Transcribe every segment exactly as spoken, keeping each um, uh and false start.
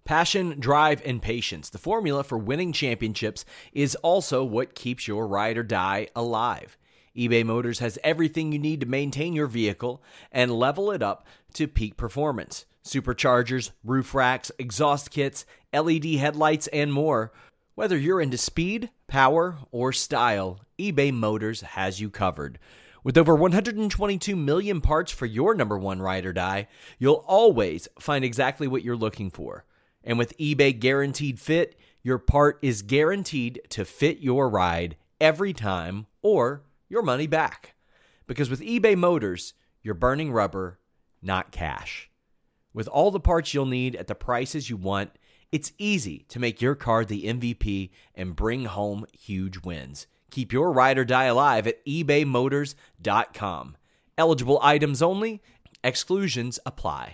Passion, drive, and patience. The formula for winning championships is also what keeps your ride or die alive. eBay Motors has everything you need to maintain your vehicle and level it up to peak performance. Superchargers, roof racks, exhaust kits, L E D headlights, and more. Whether you're into speed, power, or style, eBay Motors has you covered. With over one hundred twenty-two million parts for your number one ride or die, you'll always find exactly what you're looking for. And with eBay Guaranteed Fit, your part is guaranteed to fit your ride every time or your money back. Because with eBay Motors, you're burning rubber, not cash. With all the parts you'll need at the prices you want, it's easy to make your car the M V P and bring home huge wins. Keep your ride or die alive at ebay motors dot com. Eligible items only. Exclusions apply.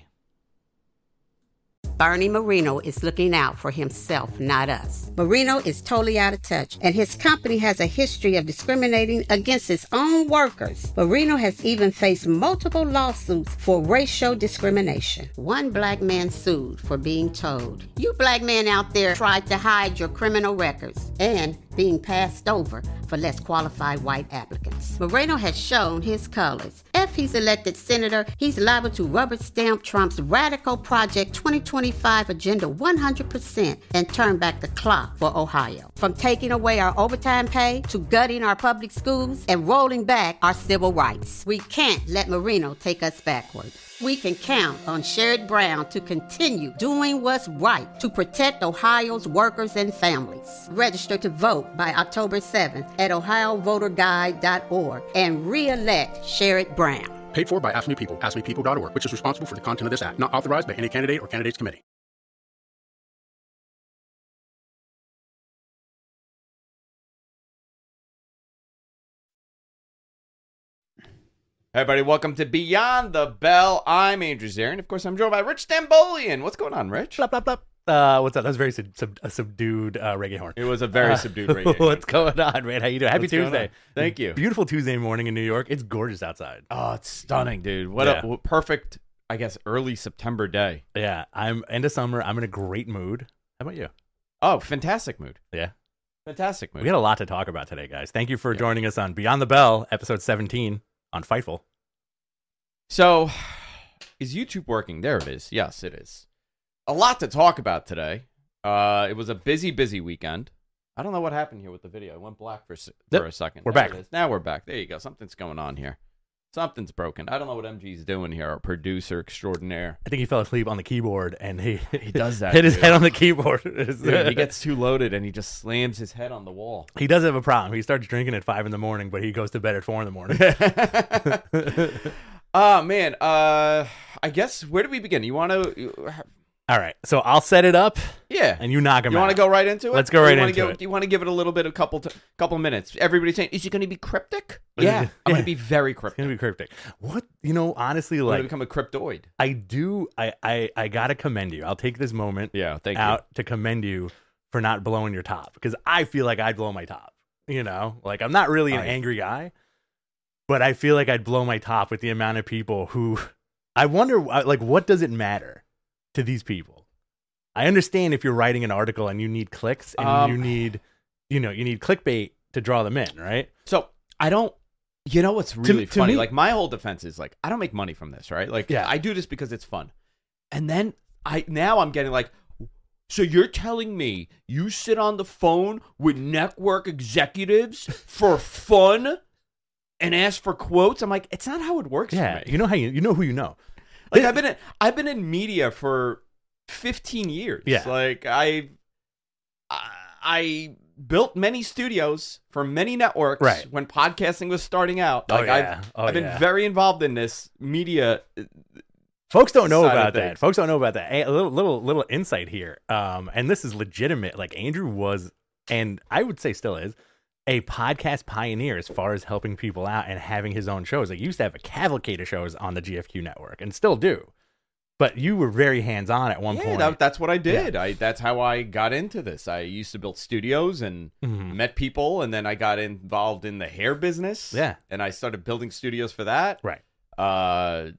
Bernie Marino is looking out for himself, not us. Marino is totally out of touch, and his company has a history of discriminating against its own workers. Marino has even faced multiple lawsuits for racial discrimination. One black man sued for being told, "You black men out there tried to hide your criminal records," and being passed over for less qualified white applicants. Moreno has shown his colors. If he's elected senator, he's liable to rubber stamp Trump's radical Project twenty twenty-five agenda one hundred percent and turn back the clock for Ohio. From taking away our overtime pay to gutting our public schools and rolling back our civil rights. We can't let Marino take us backward. We can count on Sherrod Brown to continue doing what's right to protect Ohio's workers and families. Register to vote by October seventh at ohio voter guide dot org and re-elect Sherrod Brown. Paid for by Ask Me People, ask me people dot org, which is responsible for the content of this act, not authorized by any candidate or candidates committee. Hey everybody, welcome to Beyond the Bell. I'm Andrew Zarin. Of course, I'm joined by Rich Stambolian. What's going on, Rich? Blah, blah, blah. Uh, what's up? That was very sub- sub- a subdued uh, reggae horn. It was a very uh, subdued reggae. What's going on, man? How you doing? Happy What's going Tuesday. on? Thank you. Beautiful Tuesday morning in New York. It's gorgeous outside. Oh, it's stunning, dude. What Yeah. a what perfect, I guess, early September day. Yeah, I'm end of summer. I'm in a great mood. How about you? Oh, fantastic mood. Yeah. Fantastic mood. We had a lot to talk about today, guys. Thank you for Yeah. joining us on Beyond the Bell, episode seventeen on Fightful. So, is YouTube working? There it is. Yes, it is. A lot to talk about today. Uh, it was a busy, busy weekend. I don't know what happened here with the video. It went black for, se- Yep. for a second. We're There back. it is. Now we're back. There you go. Something's going on here. Something's broken. I don't know what M G's doing here, our producer extraordinaire. I think he fell asleep on the keyboard and he He does that, hit his dude. head on the keyboard. Dude, he gets too loaded and he just slams his head on the wall. He does have a problem. He starts drinking at five in the morning, but he goes to bed at four in the morning. Oh, man. Uh, I guess, where do we begin? You want to... All right, so I'll set it up. Yeah. And you knock him You out. want to go right into it? Let's go Or right you wanna into give, it. Do you want to give it a little bit, a couple t- couple minutes? Everybody's saying, is it going to be cryptic? Yeah. I'm Yeah. going to be very It's cryptic. gonna be cryptic. What you know, honestly, I'm going to like become a cryptoid. I do, I, I, I gotta commend you. I'll take this moment Yeah, thank out to commend you for not blowing your top because I feel like I'd blow my top. You know, like I'm not really an I- angry guy, but I feel like I'd blow my top with the amount of people who. I wonder, like, what does it matter to these people? I understand if you're writing an article and you need clicks and Um, you need, you know, you need clickbait to draw them in, right? So, I don't... You know what's really to funny? me- Like, my whole defense is, like, I don't make money from this, right? Like, Yeah. I do this because it's fun. And then, I now I'm getting, like... So you're telling me you sit on the phone with network executives for fun and ask for quotes? I'm like, it's not how it works Yeah, for me. you know how you you know who you know. Like I've been in, I've been in media for fifteen years. Yeah. Like I, I, I built many studios for many networks Right. when podcasting was starting out. Oh, Like yeah. I've, Oh, I've been yeah. very involved in this media. Folks don't know side of about that. things. Folks don't know about that. A little little little insight here. Um, and this is legitimate. Like Andrew was, and I would say still is, a podcast pioneer as far as helping people out and having his own shows. Like, he used to have a cavalcade of shows on the G F Q network and still do. But you were very hands on at one Yeah, point. that, that's what I did. I that's how I got into this. I used to build studios and Mhm. met people, and then I got involved in the hair business. Yeah. and I started building studios for that. Right. Uh,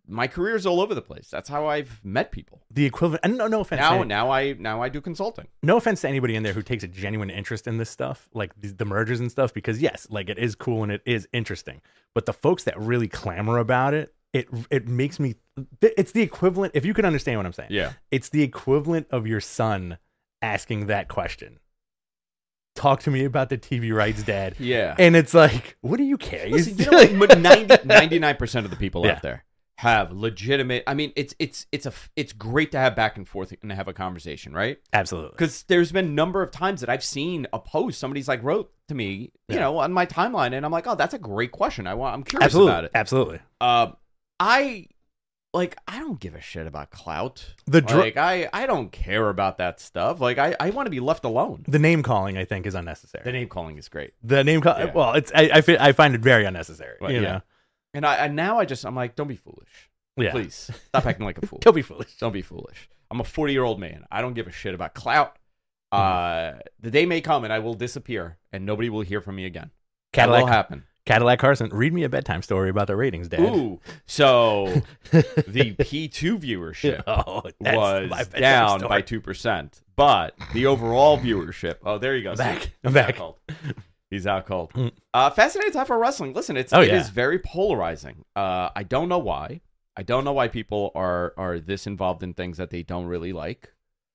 my career is all over the place. That's how I've met people. The equivalent, and no, no offense. Now, to, now I now I do consulting. no offense to anybody in there who takes a genuine interest in this stuff, like the, the mergers and stuff, because yes, like it is cool and it is interesting. But the folks that really clamor about it, it it makes me. It's the equivalent. If you can understand what I'm saying, Yeah. it's the equivalent of your son asking that question. Talk to me about the T V rights, Dad. Yeah. And it's like, what do you care? Listen, you know what? But ninety, ninety-nine percent of the people Yeah. out there have legitimate. I mean, it's it's it's a it's great to have back and forth and have a conversation, right? Absolutely. Because there's been a number of times that I've seen a post somebody's like wrote to me, you Yeah. know, on my timeline, and I'm like, oh, that's a great question. I want, I'm curious Absolutely. about it. Absolutely. Um, I like I don't give a shit about clout. The dr- like I I don't care about that stuff. Like I I want to be left alone. The name calling, I think, is unnecessary. The name calling is great. The name call, Yeah. well, it's I I, fi- I find it very unnecessary. Well, you yeah. know, And I and now I just I'm like, don't be foolish. yeah. Please stop acting like a fool. Don't be foolish. Don't be foolish. I'm a forty year old man. I don't give a shit about clout. Mm-hmm. Uh, the day may come and I will disappear and nobody will hear from me again. Cadillac That will happen. Cadillac Carson, read me a bedtime story about the ratings, Dad. Ooh, so the P two viewership Oh, that's my was bedtime down story. by two percent, but the overall viewership. Oh, there you go. I'm See, back. he's I'm out back. cold. He's out cold. Mm. Uh, fascinating time for wrestling. Listen, it's Oh, it yeah. is very polarizing. Uh, I don't know why. I don't know why people are are this involved in things that they don't really like.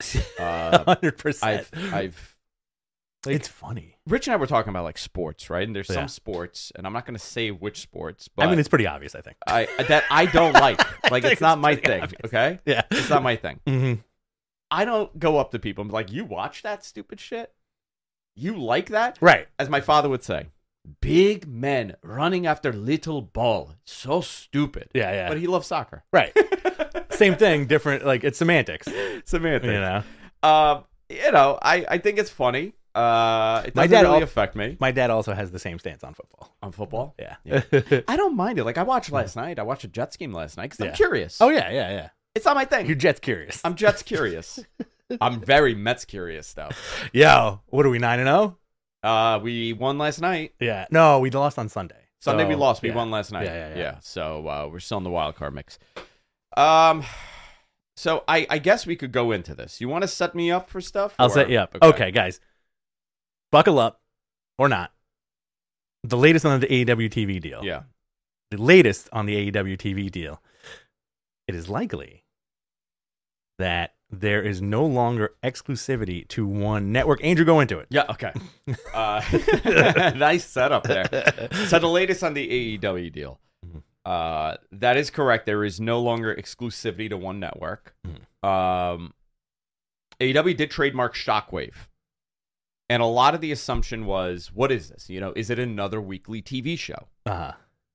Uh, one hundred percent. I've I've like, It's funny. Rich and I were talking about like sports, right? And there's Yeah. some sports, and I'm not going to say which sports, but I mean, it's pretty obvious, I think. I that I don't like. Like think it's not it's my pretty thing. obvious. Okay, Yeah. it's not my thing. Mm-hmm. I don't go up to people and be like, "You watch that stupid shit? You like that?" Right. As my father would say, "Big men running after little ball, so stupid." Yeah, yeah. But he loves soccer. Right. Same thing, different. Like, it's semantics. Semantics. You know? Um, you know, I I think it's funny. Uh, it My doesn't dad really al- affect me My dad also has the same stance on football. on football. Yeah. Yeah. I don't mind it. Like I watched last night. I watched a Jets game last night because Yeah. I'm curious. Oh, yeah, yeah, yeah. It's not my thing. You're Jets curious. I'm Jets curious. I'm very Mets curious though. Yo, what are we, nine and oh? Uh, we won last night. Yeah. No, we lost on Sunday. Sunday So, we lost. We yeah. won last night. Yeah, yeah, yeah. So uh, we're still in the wild card mix. Um, so I I guess we could go into this. You want to set me up for stuff? I'll or- set you up. Okay. guys. Buckle up or not. The latest on the A E W T V deal. Yeah. The latest on the A E W T V deal. It is likely that there is no longer exclusivity to one network. Andrew, go into it. Yeah. Okay. Uh, nice setup there. So the latest on the A E W deal. Mhm. Uh, that is correct. There is no longer exclusivity to one network. Um, A E W did trademark Shockwave. And a lot of the assumption was, what is this? You know, is it another weekly T V show? Uh-huh.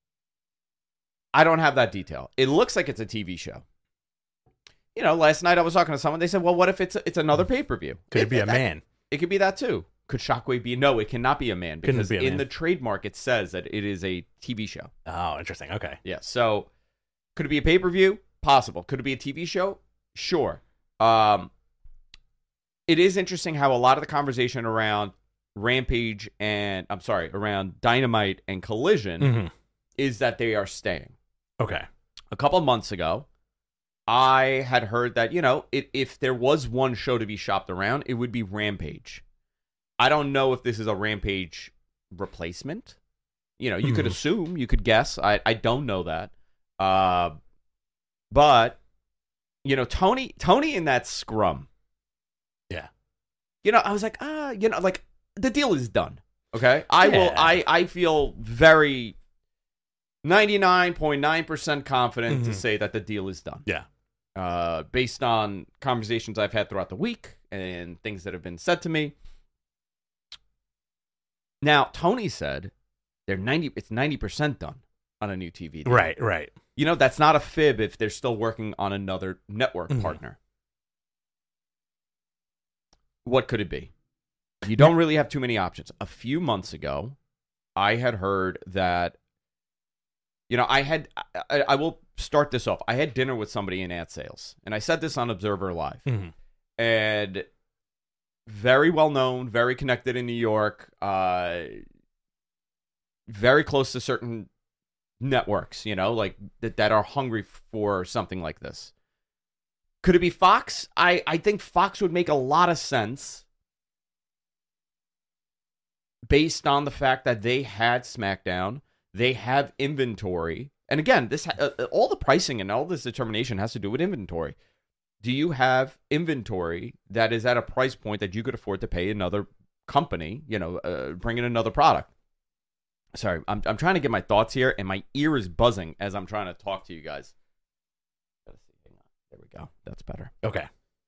I don't have that detail. It looks like it's a T V show. You know, last night I was talking to someone. They said, well, what if it's it's another pay-per-view? Could it be a that- man? It could be that too. Could Shockwave be? No, it cannot be a man Couldn't because be a in man. the trademark it says that it is a T V show. Oh, interesting. Okay. Yeah. So could it be a pay-per-view? Possible. Could it be a T V show? Sure. Um, it is interesting how a lot of the conversation around Rampage and I'm sorry, around Dynamite and Collision Mm-hmm. is that they are staying. Okay. A couple of months ago, I had heard that, you know, it, if there was one show to be shopped around, it would be Rampage. I don't know if this is a Rampage replacement. You know, you could Mhm. assume, you could guess. I, I don't know that. Uh, but, you know, Tony Tony in that scrum. Yeah. You know, I was like, ah, you know, like, the deal is done. Okay? I will, Yeah. I, I feel very ninety-nine point nine percent confident to Mhm. say that the deal is done. Yeah. Uh, based on conversations I've had throughout the week and things that have been said to me. Now, Tony said they're ninety it's ninety percent done on a new T V deal. Right, right. You know, that's not a fib if they're still working on another network Mhm. partner. What could it be? You don't really have too many options. A few months ago, I had heard that, you know, I had, I, I will start this off. I had dinner with somebody in ad sales, and I said this on Observer Live. Mhm. And very well known, very connected in New York, uh, very close to certain networks, you know, like that, that are hungry for something like this. Could it be Fox? I, I think Fox would make a lot of sense based on the fact that they had SmackDown, they have inventory. And again, this uh, all the pricing and all this determination has to do with inventory. Do you have inventory that is at a price point that you could afford to pay another company, you know, uh, bring in another product? Sorry, I'm I'm trying to get my thoughts here, and my ear is buzzing as I'm trying to talk to you guys. There we go. That's better. Okay.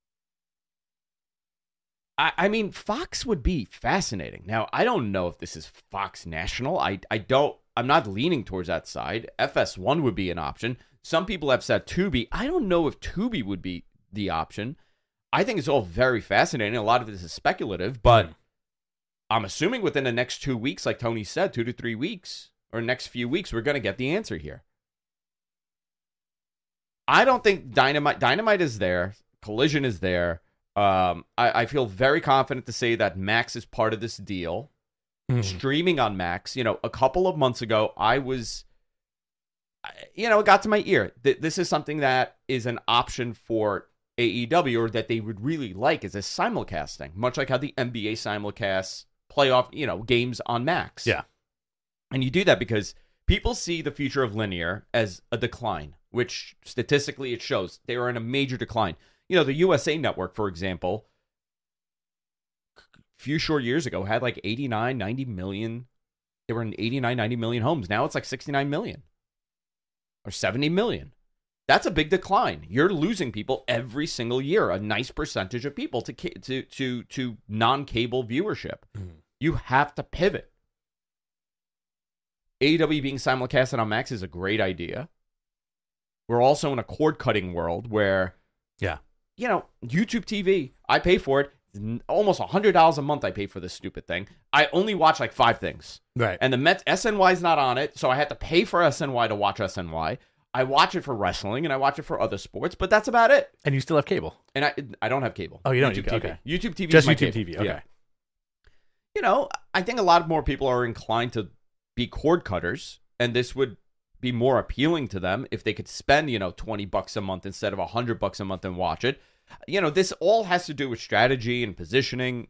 I, I mean, Fox would be fascinating. Now, I don't know if this is Fox National. I, I don't, I'm not leaning towards that side. F S one would be an option. Some people have said Tubi. I don't know if Tubi would be the option. I think it's all very fascinating. A lot of this is speculative, but mm. I'm assuming within the next two weeks, like Tony said, two to three weeks, or next few weeks, we're going to get the answer here. I don't think Dynamite, Dynamite is there. Collision is there. Um, I, I feel very confident to say that Max is part of this deal. Mm. Streaming on Max. You know, a couple of months ago, I was, you know, it got to my ear. Th- this is something that is an option for A E W, or that they would really like, is a simulcasting, much like how the N B A simulcasts playoff, you know, games on Max. Yeah. And you do that because people see the future of linear as a decline, which statistically it shows they are in a major decline. You know, the U S A Network, for example, a few short years ago had like eighty-nine, ninety million. They were in eighty-nine, ninety million homes. Now it's like sixty-nine million or seventy million. That's a big decline. You're losing people every single year, a nice percentage of people to to to to non-cable viewership. Mm. You have to pivot. A E W being simulcasted on Max is a great idea. We're also in a cord-cutting world where, yeah, you know, YouTube T V, I pay for it. Almost one hundred dollars a month I pay for this stupid thing. I only watch like five things. Right. And the Met, S N Y is not on it, so I had to pay for S N Y to watch S N Y. I watch it for wrestling, and I watch it for other sports, but that's about it. And you still have cable. And I I don't have cable. Oh, you don't? YouTube You, T V. okay. YouTube T V Just is my YouTube cable. T V, okay. Yeah. You know, I think a lot more people are inclined to be cord cutters, and this would be more appealing to them if they could spend, you know, twenty bucks a month instead of one hundred bucks a month and watch it. You know, this all has to do with strategy and positioning.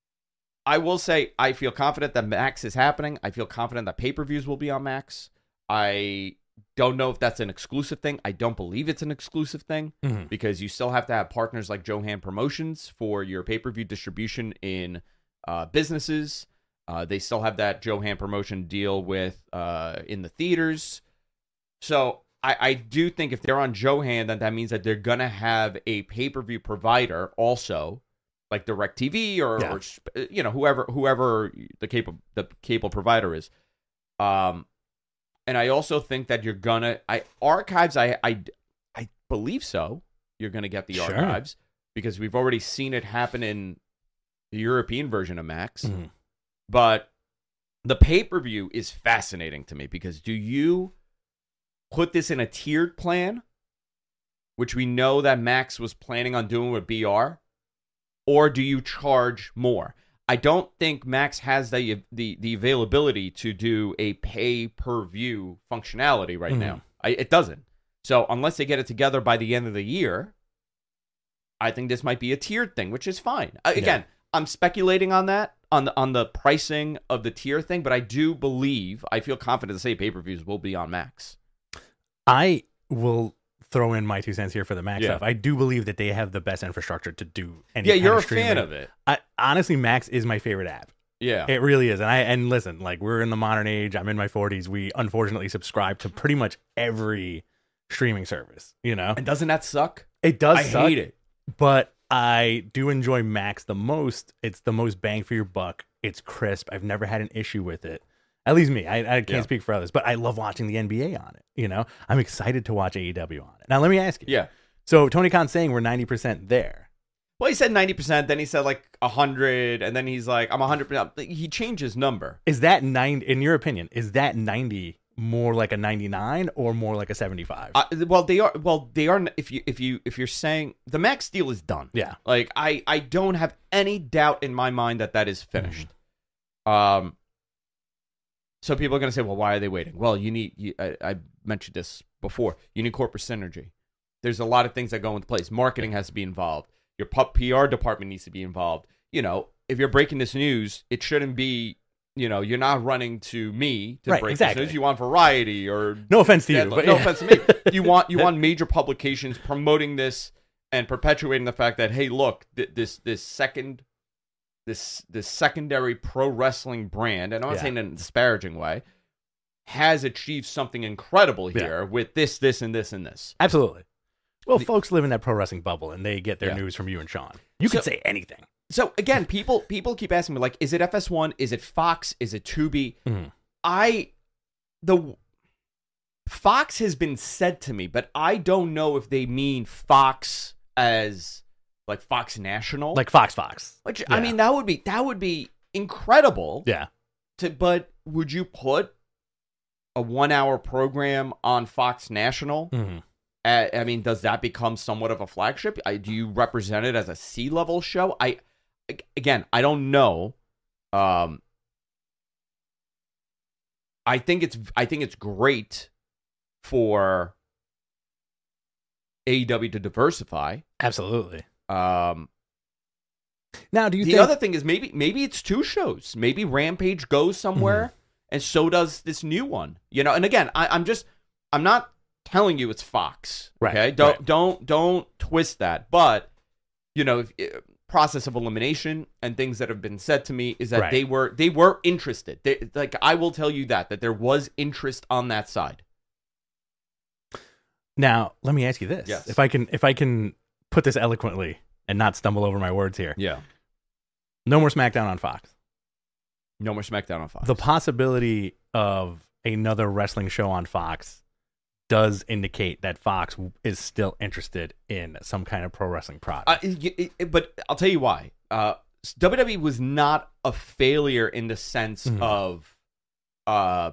I will say I feel confident that Max is happening. I feel confident that pay-per-views will be on Max. I don't know if that's an exclusive thing. I don't believe it's an exclusive thing mm-hmm. because you still have to have partners like Johan Promotions for your pay-per-view distribution in uh, businesses. Uh, they still have that Johan Promotion deal with uh, in the theaters. So I, I do think if they're on Johan, then that means that they're going to have a pay-per-view provider also, like DirecTV or, yeah. or you know, whoever whoever the cable the cable provider is. Um, and I also think that you're gonna I archives. I I, I believe so. You're gonna get the sure. archives because we've already seen it happen in the European version of Max. Mm-hmm. But the pay-per-view is fascinating to me because do you put this in a tiered plan, which we know that Max was planning on doing with B R, or do you charge more? I don't think Max has the the, the availability to do a pay-per-view functionality right mm-hmm. now. I, it doesn't. So unless they get it together by the end of the year, I think this might be a tiered thing, which is fine. Uh, again, yeah. I'm speculating on that, on the, on the pricing of the tier thing, but I do believe, I feel confident to say pay-per-views will be on Max. I will throw in my two cents here for the Max yeah. stuff. I do believe that they have the best infrastructure to do any Yeah, kind you're of a fan of it. I, honestly, Max is my favorite app. Yeah. It really is. And I and listen, like we're in the modern age. I'm in my forties. We unfortunately subscribe to pretty much every streaming service, you know? And doesn't that suck? It does I suck. hate it. But I do enjoy Max the most. It's the most bang for your buck. It's crisp. I've never had an issue with it. At least me. I, I can't yeah. speak for others, but I love watching the N B A on it. You know, I'm excited to watch A E W on it. Now, let me ask you. Yeah. So Tony Khan's saying we're ninety percent there. Well, he said ninety percent, then he said like one hundred, and then he's like, I'm one hundred percent. He changed his number. Is that ninety, in your opinion, is that ninety more like a ninety-nine or more like a seventy-five? Uh, well, they are. Well, they are. If you if you if you're saying the Max deal is done, yeah. Like I I don't have any doubt in my mind that that is finished. Mm-hmm. Um. So people are going to say, well, why are they waiting? Well, you need, you, I, I mentioned this before, you need corporate synergy. There's a lot of things that go into place. Marketing has to be involved. Your P R department needs to be involved. You know, if you're breaking this news, it shouldn't be, you know, you're not running to me to Right, break exactly. this news. You want Variety or... No offense to you, Deadline. but No yeah. offense to me. You want, you want major publications promoting this and perpetuating the fact that, hey, look, th- this this second... This this secondary pro wrestling brand, and I'm not Yeah. saying in a disparaging way, has achieved something incredible here Yeah. with this, this, and this, and this. Absolutely. Well, The- folks live in that pro wrestling bubble, and they get their Yeah. news from you and Sean. You So- can say anything. So again, people people keep asking me, like, is it F S one? Is it Fox? Is it Tubi? Mhm. I the Fox has been said to me, but I don't know if they mean Fox as like Fox National, Like Fox Fox. which Yeah. I mean that would be that would be incredible. Yeah. To but would you put a one hour program on Fox National? hmm Uh, I mean, does that become somewhat of a flagship? I, do you represent it as a C-level show? I, again, I don't know. Um, I think it's I think it's great for A E W to diversify. Absolutely. Um, Now, do you the think... other thing is maybe maybe it's two shows. Maybe Rampage goes somewhere, Mm-hmm. and so does this new one. You know, and again, I, I'm just I'm not telling you it's Fox. Right, Okay, don't right. don't don't twist that. But you know, if, uh, process of elimination and things that have been said to me is that Right. they were they were interested. They, like I will tell you that that there was interest on that side. Now, let me ask you this. Yes. If I can if I can put this eloquently and not stumble over my words here. Yeah. No more SmackDown on Fox. No more SmackDown on Fox. The possibility of another wrestling show on Fox does indicate that Fox is still interested in some kind of pro wrestling product. Uh, it- it- but I'll tell you why. Uh, W W E was not a failure in the sense Mhm. of, uh,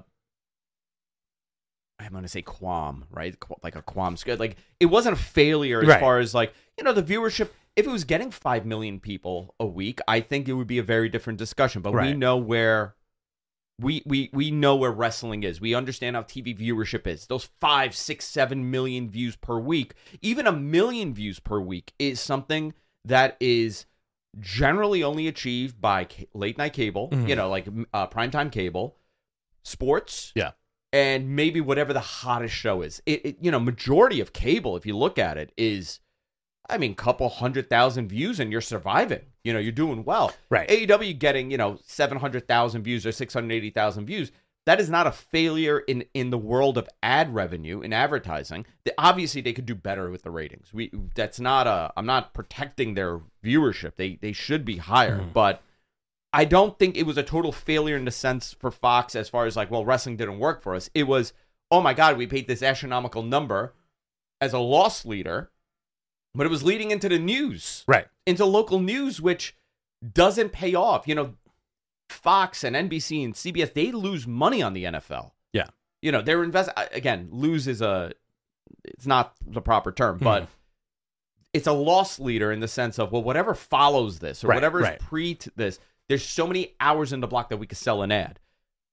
I'm going to say qualm, right? Qu- Like a qualm. Like it wasn't a failure as Right. far as like, you know, the viewership. If it was getting five million people a week, I think it would be a very different discussion. But we Right. know where we we we know where wrestling is. We understand how T V viewership is. Those five, six, seven million views per week, even a million views per week, is something that is generally only achieved by ca- late night cable. Mhm. You know, like uh, primetime cable, sports, Yeah. and maybe whatever the hottest show is. It, it you know, majority of cable, if you look at it, is. I mean, couple hundred thousand views and you're surviving. You know, you're doing well. Right. A E W getting, you know, seven hundred thousand views or six hundred eighty thousand views. That is not a failure in, in the world of ad revenue, in advertising. They, obviously, they could do better with the ratings. We That's not a, I'm not protecting their viewership. They, they should be higher. Mhm. But I don't think it was a total failure in the sense for Fox as far as like, well, wrestling didn't work for us. It was, oh my God, we paid this astronomical number as a loss leader. But it was leading into the news, right. into local news, which doesn't pay off. You know, Fox and N B C and C B S, they lose money on the N F L. Yeah. You know, they're invest again, lose is a, it's not the proper term, but Mhm. it's a loss leader in the sense of, well, whatever follows this or Right, whatever right. is pre to this, there's so many hours in the block that we could sell an ad.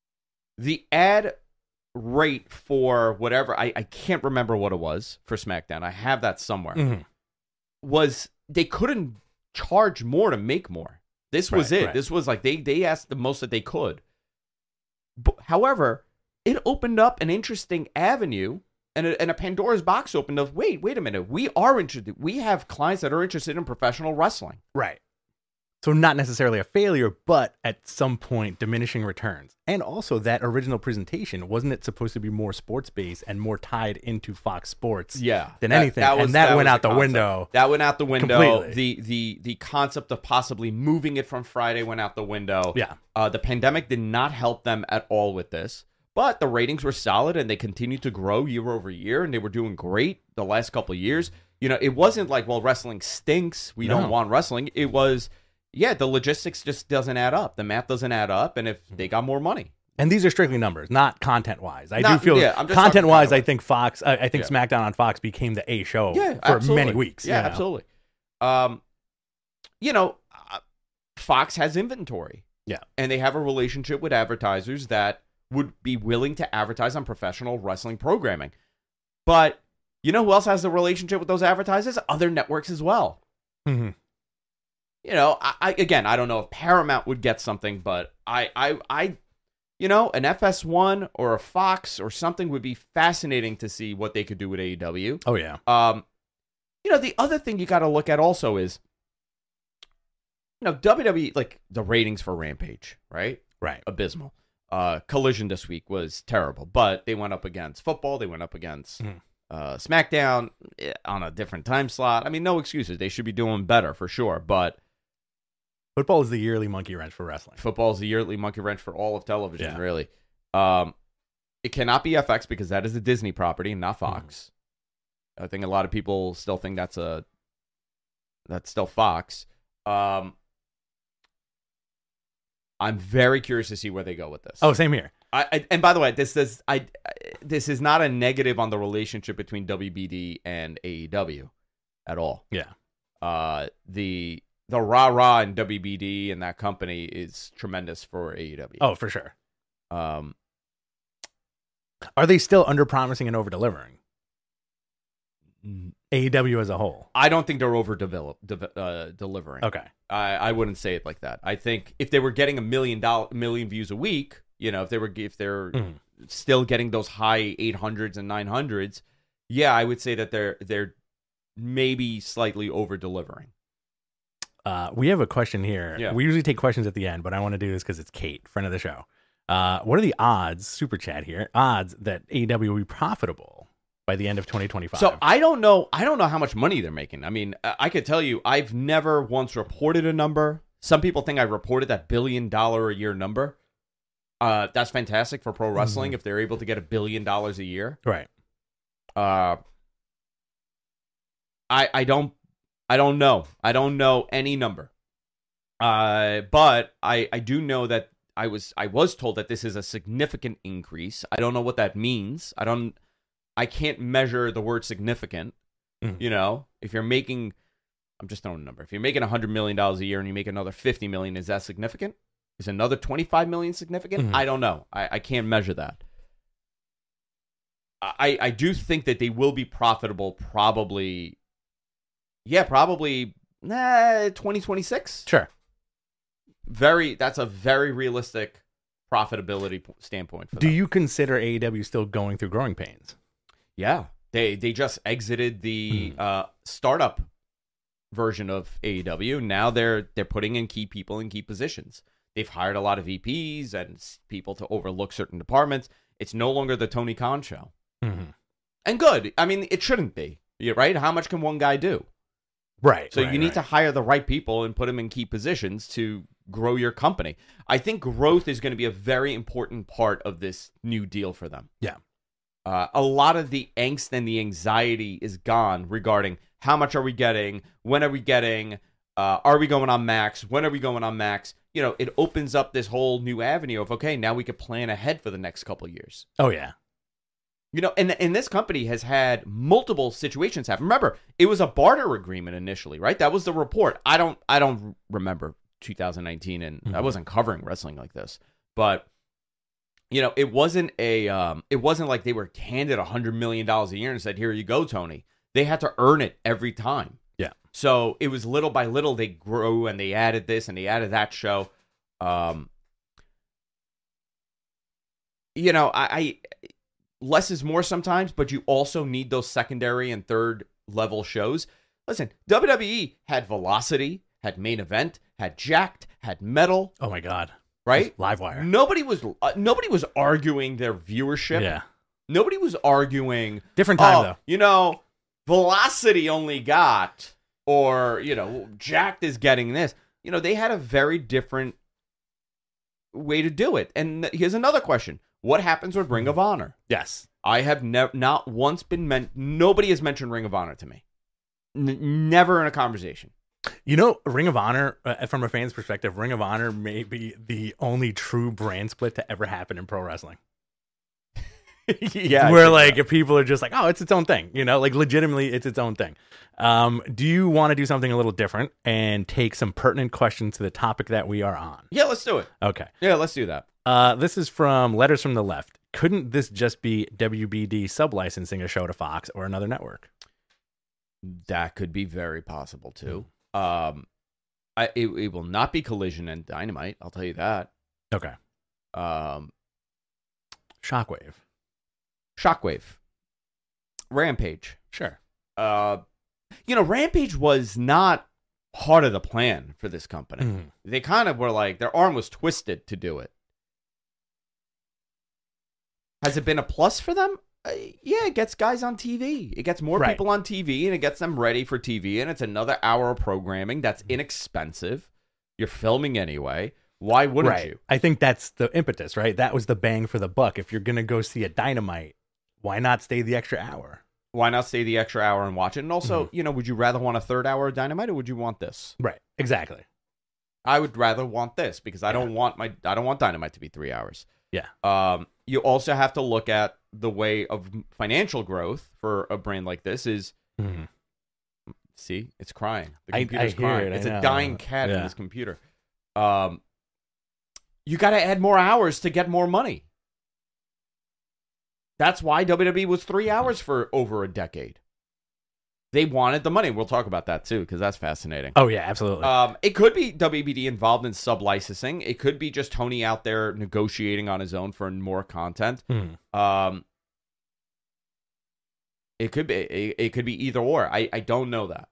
The ad rate for whatever, I, I can't remember what it was for SmackDown. I have that somewhere. Mhm. Was they couldn't charge more to make more. This was Right, it. right. This was like they they asked the most that they could. But, however, it opened up an interesting avenue and a, and a Pandora's box opened up. Wait, wait a minute. We are interested. We have clients that are interested in professional wrestling. Right. So not necessarily a failure, but at some point diminishing returns. And also that original presentation, wasn't it supposed to be more sports-based and more tied into Fox Sports Yeah, than that- anything? that was- and that, that went was out the, concept. window. That went out the window. Completely. The the the concept of possibly moving it from Friday went out the window. Yeah. Uh, the pandemic did not help them at all with this, but the ratings were solid and they continued to grow year over year, and they were doing great the last couple of years. You know, it wasn't like, well, wrestling stinks. We No. don't want wrestling. It was, yeah, the logistics just doesn't add up. The math doesn't add up, and if they got more money. And these are strictly numbers, not content-wise. I Not- do feel yeah, I'm just talking content-wise, I content-wise. think Fox, I, I think Yeah. SmackDown on Fox became the A show Yeah, for absolutely. many weeks. Yeah, you know? absolutely. Um, you know, uh, Fox has inventory. Yeah. And they have a relationship with advertisers that would be willing to advertise on professional wrestling programming. But you know who else has a relationship with those advertisers? Other networks as well. Mm-hmm. You know, I, I again, I don't know if Paramount would get something, but I, I, I, you know, an F S one or a Fox or something would be fascinating to see what they could do with A E W. Oh yeah. Um, you know, the other thing you got to look at also is, you know, W W E, like the ratings for Rampage, right? Right. Abysmal. Uh, Collision this week was terrible, but they went up against football. They went up against Mm. uh, SmackDown eh, on a different time slot. I mean, no excuses. They should be doing better for sure, but Football is the yearly monkey wrench for wrestling. football is the yearly monkey wrench for all of television, Yeah. really. Um, it cannot be F X because that is a Disney property and not Fox. Mm. I think a lot of people still think that's a that's still Fox. Um, I'm very curious to see where they go with this. Oh, same here. I, I and by the way, this is I, I this is not a negative on the relationship between W B D and A E W at all. Yeah. Uh, the the rah rah in W B D and that company is tremendous for A E W. Oh, for sure. Um, Are they still under promising and over delivering? A E W as a whole. I don't think they're over develop, de- uh, delivering. Okay. I, I wouldn't say it like that. I think if they were getting a million dollar million views a week, you know, if they were if they're Mhm. still getting those high eight hundreds and nine hundreds, yeah, I would say that they're they're maybe slightly over delivering. Uh, we have a question here. Yeah. We usually take questions at the end, but I want to do this because it's Kate, friend of the show. Uh, what are the odds, super chat here, odds that A E W will be profitable by the end of twenty twenty-five? So I don't know. I don't know how much money they're making. I mean, I I could tell you, I've never once reported a number. Some people think I reported that billion dollar a year number. Uh, that's fantastic for pro wrestling Mhm. if they're able to get a billion dollars a year. Right. Uh, I I don't I don't know. I don't know any number. Uh, but I I do know that I was I was told that this is a significant increase. I don't know what that means. I don't. I can't measure the word significant. Mhm. You know, if you're making, I'm just throwing a number. If you're making a hundred million dollars a year and you make another fifty million, is that significant? Is another twenty-five million significant? Mhm. I don't know. I, I can't measure that. I I do think that they will be profitable. Probably, yeah, probably. Nah, twenty twenty-six. Sure. Very. That's a very realistic profitability p- standpoint. For Do them. you consider A E W still going through growing pains? Yeah, they they just exited the Hmm. uh, startup version of A E W. Now they're they're putting in key people in key positions. They've hired a lot of V Ps and s- people to overlook certain departments. It's no longer the Tony Khan show, Mm-hmm. and good. I mean, it shouldn't be. Yeah, right? How much can one guy do? Right. So right, you need right. to hire the right people and put them in key positions to grow your company. I think growth is going to be a very important part of this new deal for them. Yeah. Uh, a lot of the angst and the anxiety is gone regarding how much are we getting, when are we getting, uh, are we going on max, when are we going on max? You know, it opens up this whole new avenue of, okay, now we could plan ahead for the next couple of years. Oh yeah. You know, and, and this company has had multiple situations happen. Remember, it was a barter agreement initially, right? That was the report. I don't I don't remember two thousand nineteen, and Mhm. I wasn't covering wrestling like this. But, you know, it wasn't a um, it wasn't like they were handed one hundred million dollars a year and said, here you go, Tony. They had to earn it every time. Yeah. So it was little by little they grew and they added this and they added that show. Um, you know, I, I less is more sometimes, but you also need those secondary and third level shows. Listen, W W E had Velocity, had Main Event, had Jacked, had Metal, Oh my God. right? Livewire. Nobody was uh, nobody was arguing their viewership. Yeah. Nobody was arguing. Different time oh, though. You know, Velocity only got, or you know, Jacked is getting this. You know, they had a very different way to do it. And th- here's another question: what happens with Ring of Honor? Yes. I have never, not once been meant. Nobody has mentioned Ring of Honor to me. N- never in a conversation. You know, Ring of Honor, uh, from a fan's perspective, Ring of Honor may be the only true brand split to ever happen in pro wrestling. yeah, I Where think like so. if people are just like, oh, it's its own thing, you know, like legitimately it's its own thing. Um, do you want to do something a little different and take some pertinent questions to the topic that we are on? yeah, let's do it. Okay. Yeah, let's do that. Uh, this is from Letters from the Left. Couldn't this just be W B D sublicensing a show to Fox or another network? That could be very possible too. Um, I it, it will not be Collision and Dynamite. I'll tell you that. Okay. Um, Shockwave. Shockwave. Rampage. Sure. Uh, you know, Rampage was not part of the plan for this company. Mhm. They kind of were like, their arm was twisted to do it. Has it been a plus for them? Uh, yeah, it gets guys on T V. It gets more Right. people on T V, and it gets them ready for T V, and it's another hour of programming that's Mm-hmm. inexpensive. You're filming anyway. Why wouldn't Right. you? I think that's the impetus, right? That was the bang for the buck. If you're going to go see a Dynamite, why not stay the extra hour? Why not stay the extra hour and watch it? And also, Mhm. you know, would you rather want a third hour of Dynamite, or would you want this? Right. Exactly. I would rather want this because I Yeah. don't want my I don't want Dynamite to be three hours. Yeah. Um, you also have to look at the way of financial growth for a brand like this is. Mhm. See, it's crying. The I- computer's I hear crying. it, I It's know. a dying cat in Yeah. this computer. Um, you got to add more hours to get more money. That's why W W E was three hours for over a decade. They wanted the money. We'll talk about that too, because that's fascinating. Oh, yeah, absolutely. Um, it could be W B D involved in sub-licensing. It could be just Tony out there negotiating on his own for more content. Mhm. Um, it could be. It, it could be either or. I, I don't know that.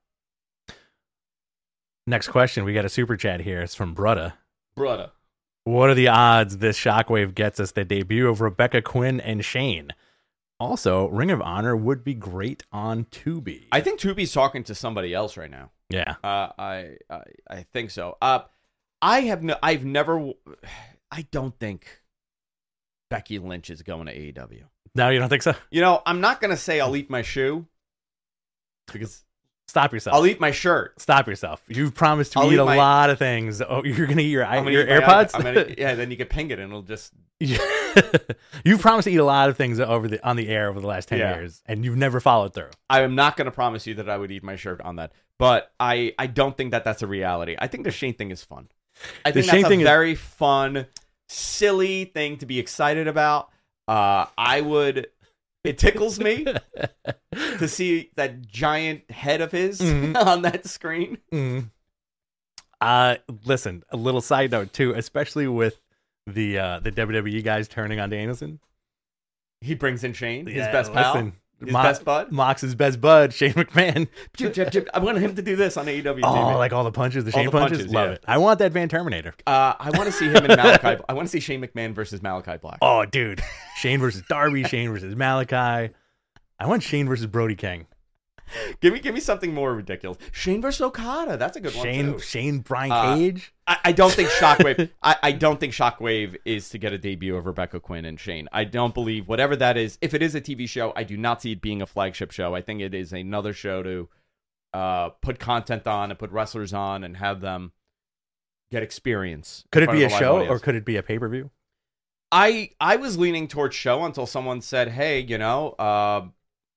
Next question. We got a super chat here. It's from Brutta. Brother. What are the odds this Shockwave gets us the debut of Rebecca Quinn and Shane? Also, Ring of Honor would be great on Tubi. I think Tubi's talking to somebody else right now. yeah. Uh, I, I I think so. Uh, I have no. I've never. I don't think Becky Lynch is going to A E W. No, you don't think so? You know, I'm not gonna say I'll eat my shoe because Stop yourself. I'll eat my shirt. Stop yourself. You've promised to I'll eat, eat a my- lot of things. Oh, you're gonna eat your I'm gonna your eat my- AirPods. I'm gonna, yeah, then you can ping it and it'll just. You've promised to eat a lot of things over the on the air over the last ten Yeah. years, and you've never followed through. I am not going to promise you that I would eat my shirt on that, but I, I don't think that that's a reality. I think the Shane thing is fun. I The think Shane that's thing a is- very fun, silly thing to be excited about. Uh, I would. It tickles me to see that giant head of his Mhm. on that screen. Mm. Uh, listen, a little side note too, especially with the uh, the W W E guys turning on Danielson. He brings in Shane, his Yeah, best pal, listen, his Mo- best bud. Mox's best bud, Shane McMahon. Jip, jip, jip. I want him to do this on A E W T V. Oh, like all the punches, the All Shane the punches, punches, love yeah. it. I want that Van Terminator. uh, I want to see him and Malachi. I want to see Shane McMahon versus Malachi Black. Oh, dude, Shane versus Darby, Shane versus Malachi. I want Shane versus Brody King. Give me, give me something more ridiculous. Shane versus Okada. That's a good Shane, one too. Shane, Brian Uh, Cage. I, I don't think Shockwave. I, I don't think Shockwave is to get a debut of Rebecca Quinn and Shane. I don't believe whatever that is. If it is a T V show, I do not see it being a flagship show. I think it is another show to uh, put content on and put wrestlers on and have them get experience. in Could it front be a of live show audience. or could it be a pay per view? I I was leaning towards show until someone said, "Hey, you know, uh,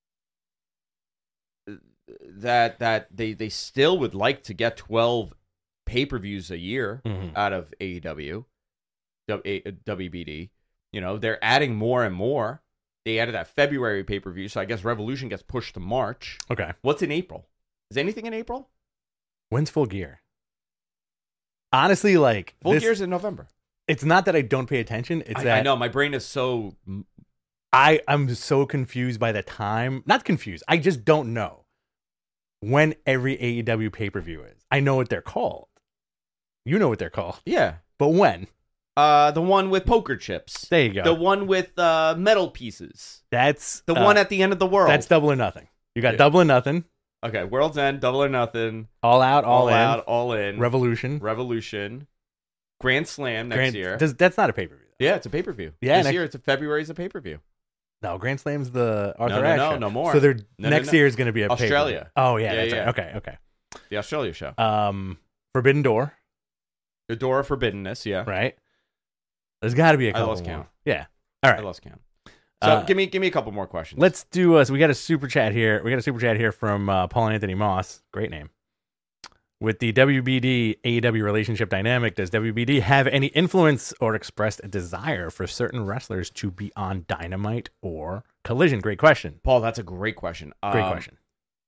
that that they they still would like to get twelve pay-per-views a year Mhm. out of A E W, W- A- W B D. You know, they're adding more and more. They added that February pay-per-view, so I guess Revolution gets pushed to March. Okay. What's in April? Is anything in April? When's Full Gear? Honestly, like Full this- Gear's in November. it's not that I don't pay attention. It's I, that I know my brain is so. I I'm so confused by the time. Not confused. I just don't know when every A E W pay per view is. I know what they're called. You know what they're called, Yeah. but when? Uh, the one with poker chips. There you go. The one with uh, metal pieces. That's The uh, one at the end of the world. That's Double or Nothing. You got Yeah. Double or Nothing, Okay, World's End, Double or Nothing, All Out, All, All In, Out, All In, Revolution, Revolution, Grand Slam next Grand- year. Does, that's not a pay per view. Yeah, it's a pay per view. Yeah, this next- year it's a February is a pay per view. No, Grand Slam's the Arthur no, Ashe no, show. no more. So they're No, no, next no. year is going to be a pay-per-view. Australia. Oh yeah, Yeah, that's yeah. right. Okay, okay. The Australia show. Um, Forbidden Door, The Door of Forbiddenness. Yeah, right? There's got to be a I couple lost more. count. Yeah. All I right. lost count. So Uh, give me give me a couple more questions. Let's do. Uh, so we got a super chat here. We got a super chat here from uh, Paul Anthony Moss. Great name. With the W B D A E W relationship dynamic, does W B D have any influence or expressed a desire for certain wrestlers to be on Dynamite or Collision? Great question. Paul, that's a great question. Great Um, question.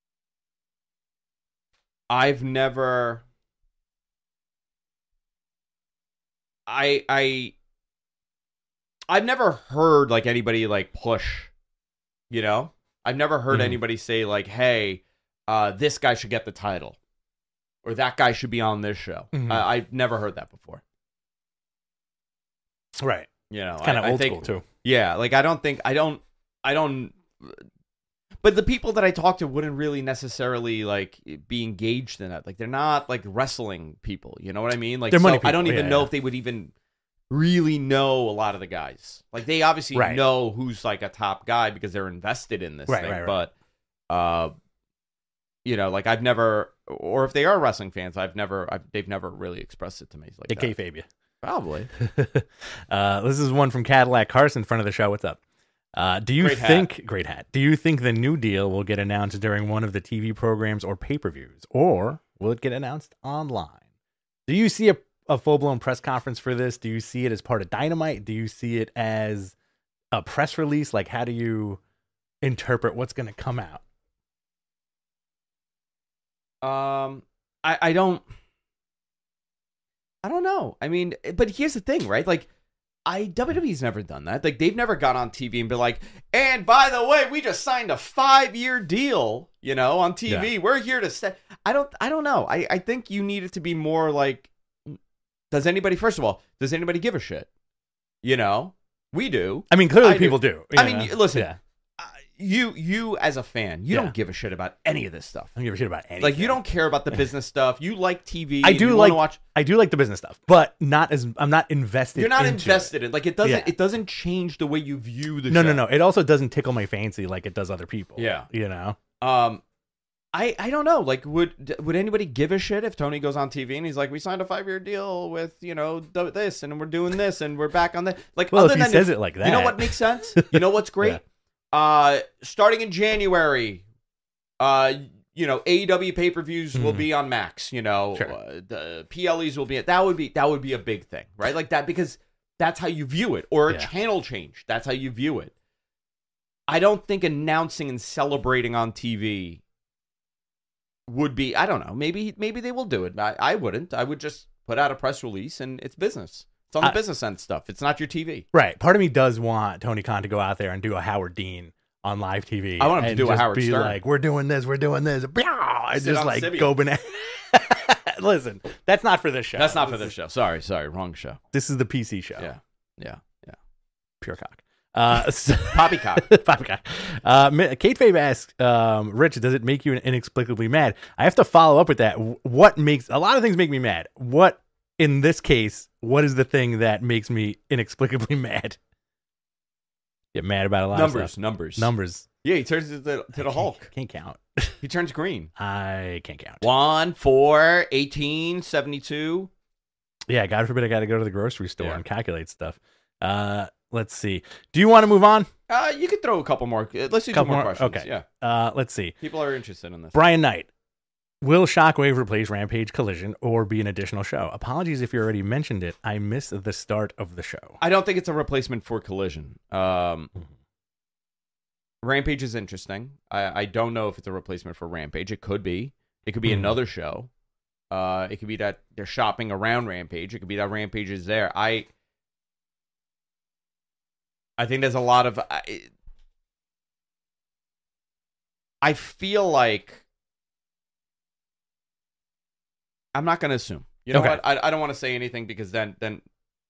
I've never I I I've never heard like anybody like push, you know? I've never heard Mhm. anybody say like, "Hey, uh this guy should get the title." Or that guy should be on this show. Mhm. I, I've never heard that before. Right. You know, It's kind of I, I old think, school, too. Yeah, like I don't think I don't I don't. But the people that I talk to wouldn't really necessarily like be engaged in that. Like they're not like wrestling people. You know what I mean? Like They're so money I don't people, even yeah, know yeah. if they would even really know a lot of the guys. Like they obviously Right. know who's like a top guy because they're invested in this Right, thing. right, right. But uh, you know, like I've never, or if they are wrestling fans, I've never, I've, they've never really expressed it to me. It's like They that. kayfabe you. Probably. uh, this is one from Cadillac Carson, front of the show. What's up? Uh, do you Great hat. think great hat? Do you think the new deal will get announced during one of the T V programs or pay-per-views, or will it get announced online? Do you see a, a full-blown press conference for this? Do you see it as part of Dynamite? Do you see it as a press release? Like, how do you interpret what's going to come out? Um, I, I don't, I don't know. I mean, but here's the thing, right? Like, I W W E's never done that. Like, they've never got on T V and been like, and by the way, we just signed a five-year deal, you know, on T V. Yeah. We're here to stay. I don't, I don't know. I, I think you need it to be more like, does anybody? First of all, does anybody give a shit? You know, we do. I mean, clearly I do. people do. I you mean, know? you- listen. Yeah. Uh, you, you as a fan, you Yeah. don't give a shit about any of this stuff. I don't give a shit about anything. Like you don't care about the business stuff. You like T V. I and do you like wanna watch. I do like the business stuff, but not as I'm not invested. You're not into invested It. in like it doesn't. Yeah. It doesn't change the way you view the No, show. no, no. It also doesn't tickle my fancy like it does other people. Yeah. you know. Um, I I don't know. Like, would would anybody give a shit if Tony goes on T V and he's like, we signed a five year deal with you know th- this and we're doing this and we're back on that. Like, Well, other if he than says it like that, you know what makes sense. You know what's great? Yeah. Uh, starting in January, uh. You know, A E W pay per views will Mhm. be on Max. You know, Sure. uh, the P L Es will be. That would be that would be a big thing, right? Like that because that's how you view it, or a Yeah. channel change. That's how you view it. I don't think announcing and celebrating on T V would be. I don't know. Maybe maybe they will do it. I, I wouldn't. I would just put out a press release and it's business. It's on the I- business end stuff. It's not your T V. Right. Part of me does want Tony Khan to go out there and do a Howard Dean on live T V. I want him to and do a just Howard be Stern. like, we're doing this, we're doing this. I Sit just on like Sibian. go bananas. Listen, that's not for this show. That's not for This this is- show. Sorry, sorry, wrong show. This is the P C show. Yeah, yeah, yeah. Pure cock. Uh, so- Poppycock. Poppycock. Uh, Mi- Kate Fabe asks, um, Rich, does it make you inexplicably mad? I have to follow up with that. Wh- What makes a lot of things make me mad? What in this case? What is the thing that makes me inexplicably mad? Get mad about a lot of Numbers, stuff. numbers, Numbers. Yeah, he turns to the, to the Hulk. Can't count. He turns green. I can't count. One, four, eighteen, seventy-two. Yeah, God forbid I got to go to the grocery store Yeah. and calculate stuff. Uh, let's see. Do you want to move on? Uh, you could throw a couple more. uh, Let's do two Couple more more? questions. Okay. Yeah, Uh, let's see. people are interested in this. Brian Knight. Will Shockwave replace Rampage Collision or be an additional show? Apologies if you already mentioned it. I missed the start of the show. I don't think it's a replacement for Collision. Um, Mhm. Rampage is interesting. I, I don't know if it's a replacement for Rampage. It could be. It could be Mhm. another show. Uh, it could be that they're shopping around Rampage. It could be that Rampage is there. I I think there's a lot of. I, I feel like I'm not going to assume. You know Okay. what? I, I don't want to say anything because then then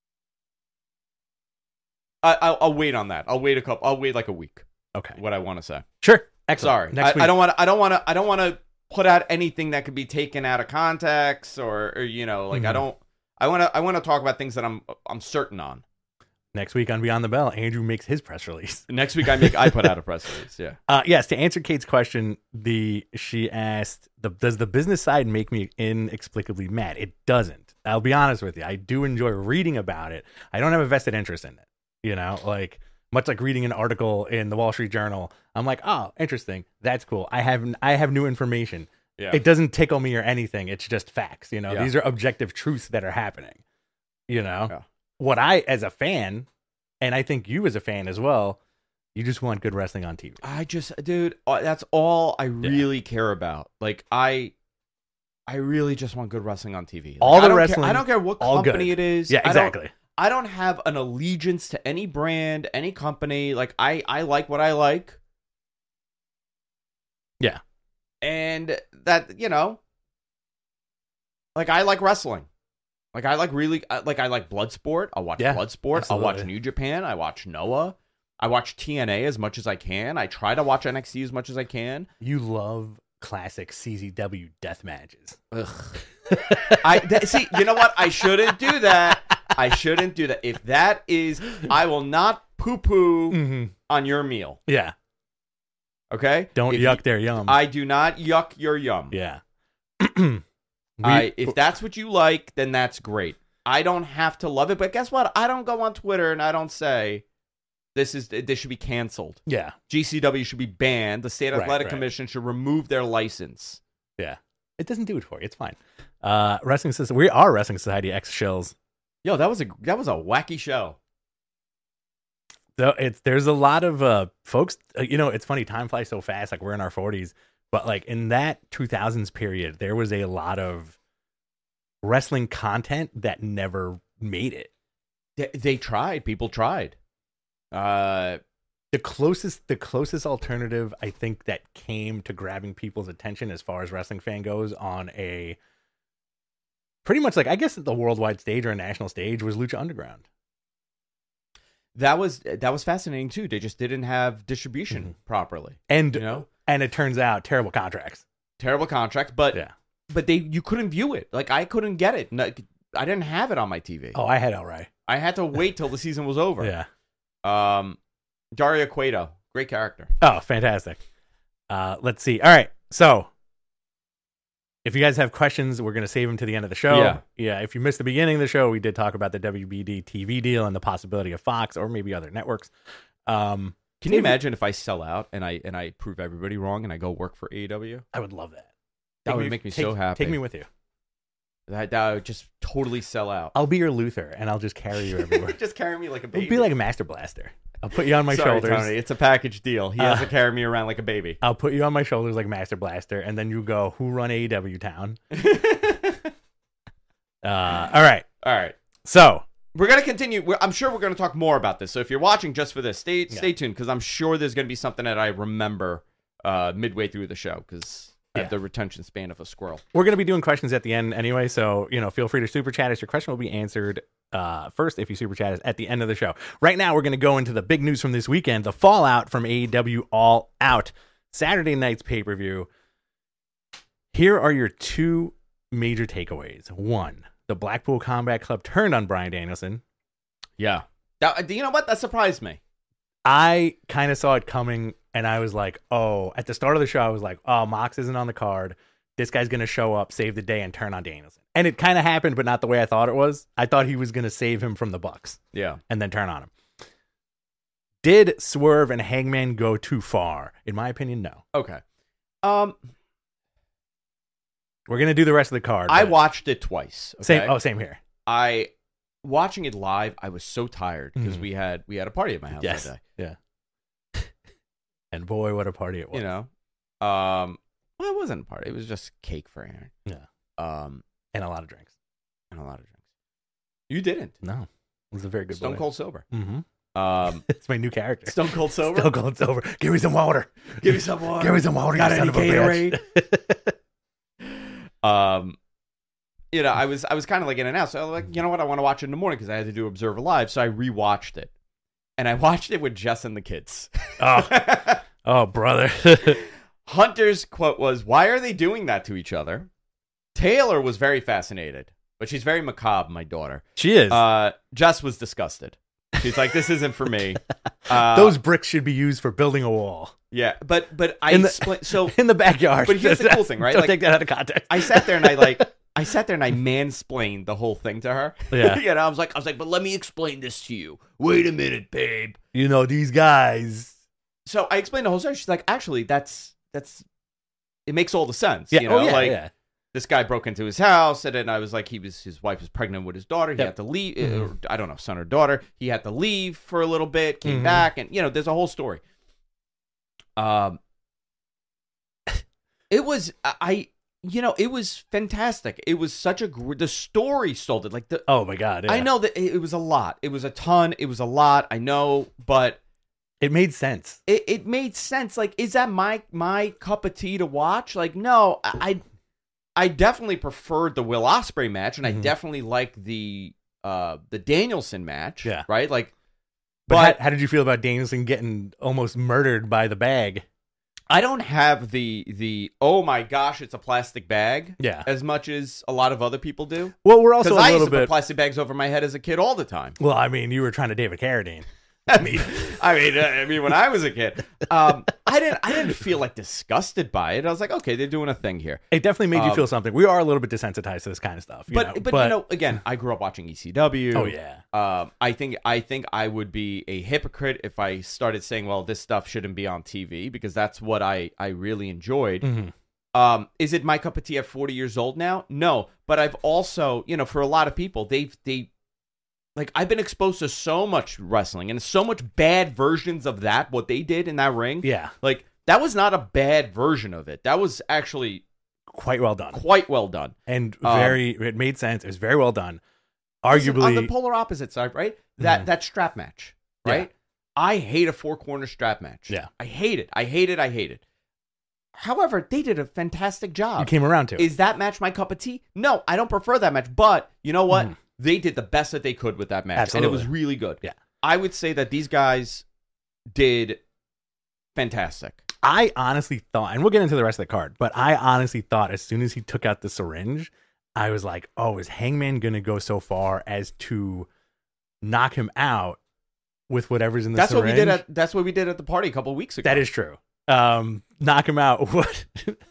I I'll, I'll wait on that. I'll wait a couple. I'll wait like a week. Okay. What I want to say. Sure. Excellent. Sorry, Next I, week. I don't want. I don't want to. I don't want to put out anything that could be taken out of context, or, or you know, like I Mhm. don't. I want to. I want to talk about things that I'm. I'm certain on. Next week on Beyond the Bell, Andrew makes his press release. Next week, I make. I put out a press release. Yeah. Uh, yes, to answer Kate's question, the she asked, the, does the business side make me inexplicably mad? It doesn't. I'll be honest with you. I do enjoy reading about it. I don't have a vested interest in it. You know, like much like reading an article in the Wall Street Journal. I'm like, oh, interesting. That's cool. I have I have new information. Yeah. It doesn't tickle me or anything. It's just facts. You know, Yeah. these are objective truths that are happening. You know, Yeah. what I, as a fan, and I think you as a fan as well, you just want good wrestling on T V. I just, dude, uh, that's all I really care about. Like, I, I really just want good wrestling on T V. Like, All I the don't wrestling, care, I don't care what all company good. it is. Yeah, I don't- exactly. I don't have an allegiance to any brand, any company. Like, I, I like what I like. Yeah. And that, you know, like, I like wrestling. Like, I like really, I- like, I like Bloodsport. I'll watch Yeah, Bloodsport. I'll watch absolutely. New Japan. I watch Noah. I watch T N A as much as I can. I try to watch N X T as much as I can. You love classic C Z W death matches. Ugh. I th- see. You know what? I shouldn't do that. I shouldn't do that. If that is, I will not poo-poo Mm-hmm. on your meal. Yeah. Okay. Don't If yuck you- their yum. I do not yuck your yum. yeah. We- I, if that's what you like, then that's great. I don't have to love it, but guess what? I don't go on Twitter and I don't say this is this should be canceled. yeah. G C W should be banned. The State Right, Athletic right. Commission should remove their license. Yeah. It doesn't do it for you. It's fine. Uh, Wrestling Society. We are Wrestling Society X Shills. Yo, that was a that was a wacky show. So it's there's a lot of uh folks. Uh, you know, it's funny. Time flies so fast. Like we're in our forties, but like in that two thousands period, there was a lot of wrestling content that never made it. They, they tried. People tried. Uh, The closest, the closest alternative I think that came to grabbing people's attention as far as wrestling fan goes on a pretty much like I guess the worldwide stage or a national stage was Lucha Underground. that was that was fascinating too. They just didn't have distribution Mhm. properly. And You know, and it turns out terrible contracts. terrible contract, but Yeah. but they you couldn't view it. Like I couldn't get it. No, I didn't have it on my T V. Oh, I had El Rey. I had to wait till the season was over. Yeah. Um, Daria Cueto, great character. Oh, fantastic. Uh, let's see. All right. So if you guys have questions, we're going to save them to the end of the show. Yeah. Yeah. If you missed the beginning of the show, we did talk about the W B D T V deal and the possibility of Fox or maybe other networks. Um, Can you if- imagine if I sell out and I and I prove everybody wrong and I go work for A E W? I would love that. That Take would make me take- so happy. Take me with you. That, that would just totally sell out. I'll be your Luther and I'll just carry you everywhere. just carry me like a baby. It'll be like a Master Blaster. I'll put you on my Sorry, shoulders. Tony, it's a package deal. He has Uh, to carry me around like a baby. I'll put you on my shoulders like Master Blaster, and then you go, who run A E W town? Uh, all right. All right. So, We're going to continue. We're, I'm sure we're going to talk more about this. So if you're watching just for this, stay stay Yeah. tuned because I'm sure there's going to be something that I remember uh, midway through the show because I Yeah. have the retention span of a squirrel. we're going to be doing questions at the end anyway. So, you know, feel free to super chat us. Your question will be answered uh, first if you super chat us at the end of the show. Right now, we're going to go into the big news from this weekend, the fallout from A E W All Out. Saturday night's pay-per-view. Here are your two major takeaways. One, the Blackpool Combat Club turned on Bryan Danielson. Yeah. That, you know what? That surprised me. I kind of saw it coming, and I was like, oh, at the start of the show, I was like, oh, Mox isn't on the card. This guy's going to show up, save the day, and turn on Danielson. And it kind of happened, but not the way I thought it was. I thought he was going to save him from the Bucks Yeah. and then turn on him. Did Swerve and Hangman go too far? In my opinion, no. Okay. Um, We're going to do the rest of the card. I but- watched it twice. Okay? Same. Oh, same here. I watching it live. I was so tired because Mhm. we had we had a party at my house Yes. that day. Yeah. And boy, what a party it was. You know, um, well, it wasn't a party. It was just cake for Aaron. Yeah. Um, And a lot of drinks. and a lot of drinks. You didn't. No. It was a very good Stone boy. Cold Sober. Mm-hmm. Um, It's my new character. Stone Cold Sober. Stone Cold Sober. Give me some water. Give me some water. Give me some water. Got you any son of a bitch. Um, you know, I was I was kind of like in and out. So I was like, you know what? I want to watch it in the morning because I had to do Observer Live. So I rewatched it, and I watched it with Jess and the kids. Oh. Oh, brother. Hunter's quote was, "Why are they doing that to each other?" Taylor was very fascinated, but she's very macabre, my daughter. She is. Uh, Jess was disgusted. She's like, "This isn't for me." Uh, Those bricks should be used for building a wall yeah, but but I In the- explained. So in the backyard. But here's the cool thing, right? Don't Like- take that out of context. I sat there and I like I sat there and I mansplained the whole thing to her. Yeah. you know, I was like, I was like, but let me explain this to you. Wait a minute, babe. You know, these guys. So I explained the whole story. She's like, actually, that's that's it makes all the sense. Yeah. You know, oh, yeah, like yeah. this guy broke into his house, and then I was like, he was his wife was pregnant with his daughter. He Yep. had to leave. Mhm. Or, I don't know, son or daughter. He had to leave for a little bit, came Mhm. back, and you know, there's a whole story. Um, it was I, you know, it was fantastic. It was such a gr- the story sold it like the. Oh my god! Yeah. I know that it, it was a lot. It was a ton. It was a lot. I know, but. It made sense. It, it made sense. Like, is that my my cup of tea to watch? Like, no, I I definitely preferred the Will Ospreay match, and Mhm. I definitely like the uh the Danielson match. Yeah. right. Like, But, but, how, how did you feel about Danielson getting almost murdered by the bag? I don't have the the oh my gosh, it's a plastic bag Yeah. as much as a lot of other people do. Well, we're also Because a I used little to put bit. plastic bags over my head as a kid all the time. Well, I mean, you were trying to David Carradine. I mean, I mean, uh, I mean, when I was a kid, um, I didn't, I didn't feel like disgusted by it. I was like, okay, they're doing a thing here. It definitely made you Um, feel something. We are a little bit desensitized to this kind of stuff. You But, know? but you know, again, I grew up watching E C W. Oh yeah. Um, I think, I think I would be a hypocrite if I started saying, well, this stuff shouldn't be on T V, because that's what I, I really enjoyed. Mhm. Um, is it my cup of tea at forty years old now? No, but I've also, you know, for a lot of people, they've, they, like, I've been exposed to so much wrestling and so much bad versions of that, what they did in that ring. Yeah. Like, that was not a bad version of it. That was actually Quite well done. quite well done. And Um, very, it made sense. It was very well done. Listen, Arguably, on the polar opposite side, right? That Mhm. that strap match, Yeah. right? I hate a four corner strap match. Yeah. I hate it. I hate it. I hate it. However, they did a fantastic you job. came around to it. Is that match my cup of tea? No, I don't prefer that match. But you know what? Mhm. They did the best that they could with that match, and it was Absolutely. really good. Yeah. I would say that these guys did fantastic. I honestly thought, and we'll get into the rest of the card, but I honestly thought as soon as he took out the syringe, I was like, oh, is Hangman going to go so far as to knock him out with whatever's in the That's syringe? what we did at. That's what we did at the party a couple of weeks ago. That is true. Um, knock him out. What?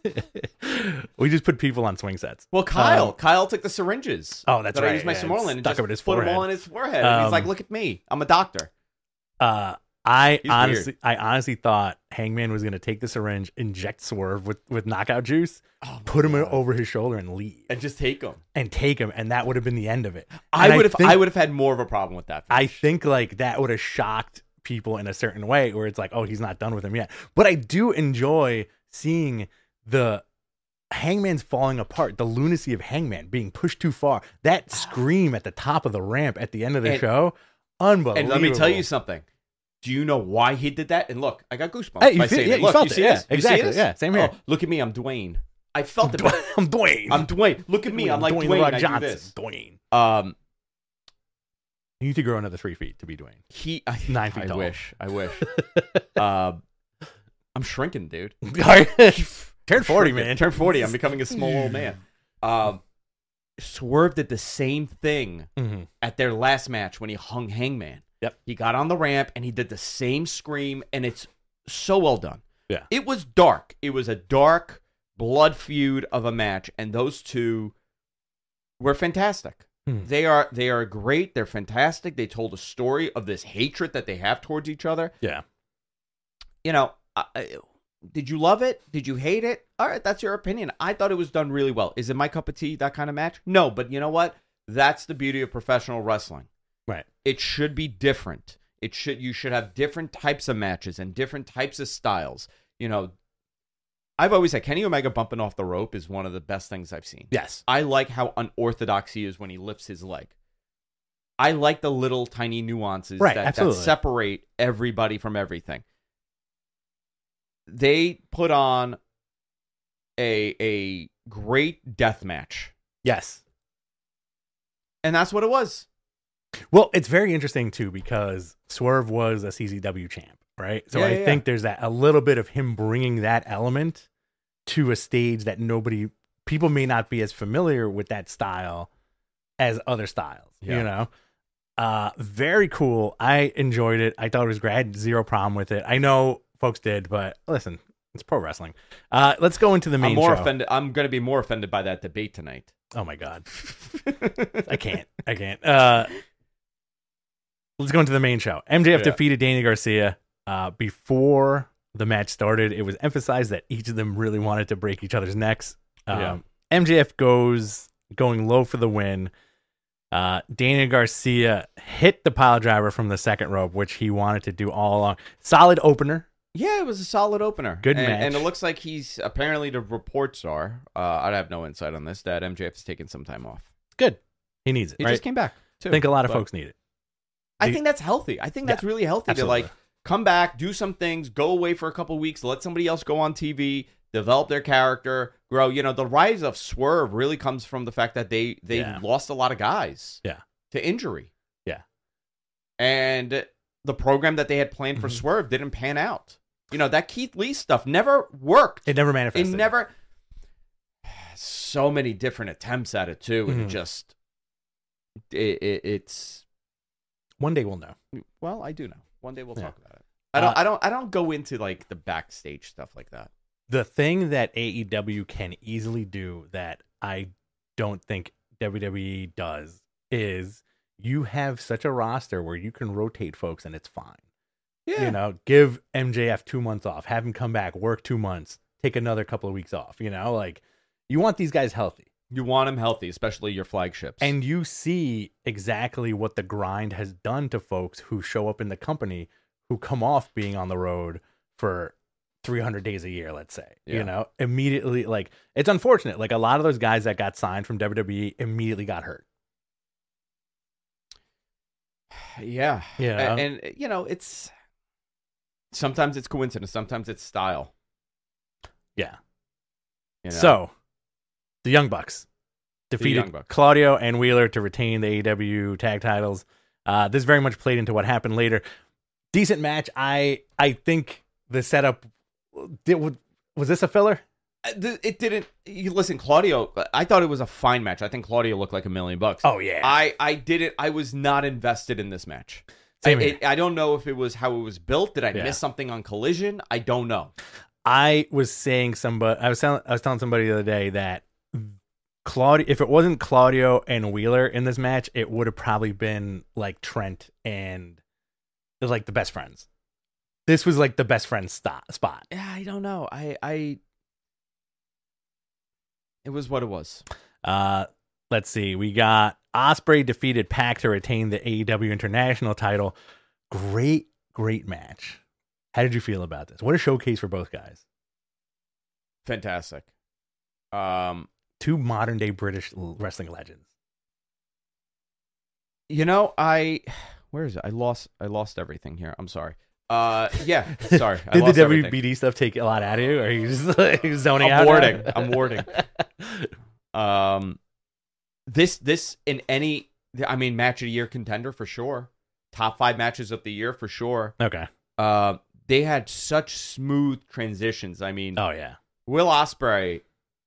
We just put people on swing sets. Well, Kyle, Um, Kyle took the syringes. Oh, that's that I right, used my yeah, Summerlin and stuck just them in his put them forehead. all in his forehead. and he's Um, like, "Look at me, I'm a doctor." Uh, I He's honestly, I honestly thought Hangman was going to take the syringe, inject Swerve with, with knockout juice, Oh my put him God. over his shoulder, and leave, and just take them. and take him, and that would have been the end of it. I And would have. think- I would have had more of a problem with that. I think like that would have shocked people in a certain way, where it's like, oh, he's not done with him yet. But I do enjoy seeing the Hangman's falling apart, the lunacy of Hangman being pushed too far. That scream at the top of the ramp at the end of the And- show, unbelievable. and let me tell you something. Do you know why he did that? And look, I got goosebumps Hey, you by feel- saying yeah, it. you Look, felt you it, see yeah, this? You see exactly, this? yeah, same here. Oh, look at me, I'm Dwayne. I felt it. I'm Dwayne. I'm Dwayne. Look at me, I'm like Dwayne, Dwayne. The Rock I Johnson. do this. Dwayne. Um, You need to grow another three feet to be Dwayne. he I, Nine feet I tall. wish. I wish. uh, I'm shrinking, dude. Turn forty, Shrinking. man. Turn forty. I'm becoming a small old man. Um, Swerve did the same thing Mhm. at their last match when he hung Hangman. Yep. He got on the ramp and he did the same scream, and it's so well done. Yeah. It was dark. It was a dark blood feud of a match, and those two were fantastic. Hmm. They are they are great. They're fantastic. They told a story of this hatred that they have towards each other. Yeah. You know, I, I- did you love it? Did you hate it? All right, that's your opinion. I thought it was done really well. Is it my cup of tea, that kind of match? No, but you know what? That's the beauty of professional wrestling. Right. It should be different. It should you should have different types of matches and different types of styles. You know, I've always said Kenny Omega bumping off the rope is one of the best things I've seen. Yes. I like how unorthodox he is when he lifts his leg. I like the little tiny nuances Right, that, that absolutely. separate everybody from everything. They put on a a great death match, Yes. and that's what it was. Well, it's very interesting too because Swerve was a C Z W champ, right? So Yeah, I yeah, think there's that a little bit of him bringing that element to a stage that nobody, people may not be as familiar with that style as other styles. Yeah. You know, uh, very cool. I enjoyed it. I thought it was great. I had zero problem with it. I know folks did, but listen, it's pro wrestling. Uh, let's go into the main I'm more show. offended. I'm going to be more offended by that debate tonight. Oh my god, I can't. I can't. Uh, let's go into the main show. M J F Yeah. defeated Danny Garcia uh, before the match started, it was emphasized that each of them really wanted to break each other's necks. Um, Yeah. M J F goes going low for the win. Uh, Daniel Garcia hit the pile driver from the second rope, which he wanted to do all along. Solid opener. Yeah, it was a solid opener. Good and, match. And it looks like he's, apparently the reports are, uh, I have no insight on this, that M J F is taking some time off. Good. He needs it, He right? just came back, too. I think a lot of But folks need it. I The- think that's healthy. I think that's Yeah, really healthy absolutely. to, like, come back, do some things, go away for a couple weeks, let somebody else go on T V, develop their character, grow. You know, the rise of Swerve really comes from the fact that they, they Yeah. lost a lot of guys Yeah. to injury. Yeah. And the program that they had planned for Mhm. Swerve didn't pan out. You know, that Keith Lee stuff never worked. It never It manifested. never. So many different attempts at it too, and it Mhm. just. It, it, it's One day we'll know. well, I do know. One day we'll Yeah. talk about it. I don't. Uh, I don't. I don't go into like the backstage stuff like that. The thing that A E W can easily do that I don't think W W E does is you have such a roster where you can rotate folks and it's fine. Yeah. You know, give M J F two months off, have him come back, work two months, take another couple of weeks off. You know, like you want these guys healthy. You want them healthy, especially your flagships. And you see exactly what the grind has done to folks who show up in the company who come off being on the road for three hundred days a year, let's say. Yeah. You know, immediately, like, it's unfortunate. Like, a lot of those guys that got signed from W W E immediately got hurt. yeah. Yeah. And, and you know, it's sometimes it's coincidence, sometimes it's style. Yeah. You know? So, the Young Bucks defeated Young Bucks. Claudio and Wheeler to retain the A E W tag titles. Uh, this very much played into what happened later. Decent match. I I think the setup did, was this a filler? Uh, th- it didn't. You listen, Claudio. I thought it was a fine match. I think Claudio looked like a million bucks. Oh yeah. I, I didn't. I was not invested in this match. Same I, here. it, I don't know if it was how it was built. Did I Yeah. miss something on Collision? I don't know. I was saying somebody. I was telling. I was telling somebody the other day that Claudio. If it wasn't Claudio and Wheeler in this match, it would have probably been like Trent and like the best friends. This was like the best friend st- spot. Yeah, I don't know. I, I. It was what it was. Uh, let's see. We got Ospreay defeated Pac to retain the A E W International title. Great, great match. How did you feel about this? What a showcase for both guys. Fantastic. Um, Two modern day British l- wrestling legends. you know, I. Where is it? I lost. I lost everything here. I'm sorry. Uh, yeah. Sorry. I Did the lost W everything. B D stuff take a lot out of you? Or are you just like zoning I'm out? warding. I'm warding. Um, this this in any. I mean, match of the year contender for sure. Top five matches of the year for sure. Okay. Uh, they had such smooth transitions. I mean, Oh yeah. Will Ospreay.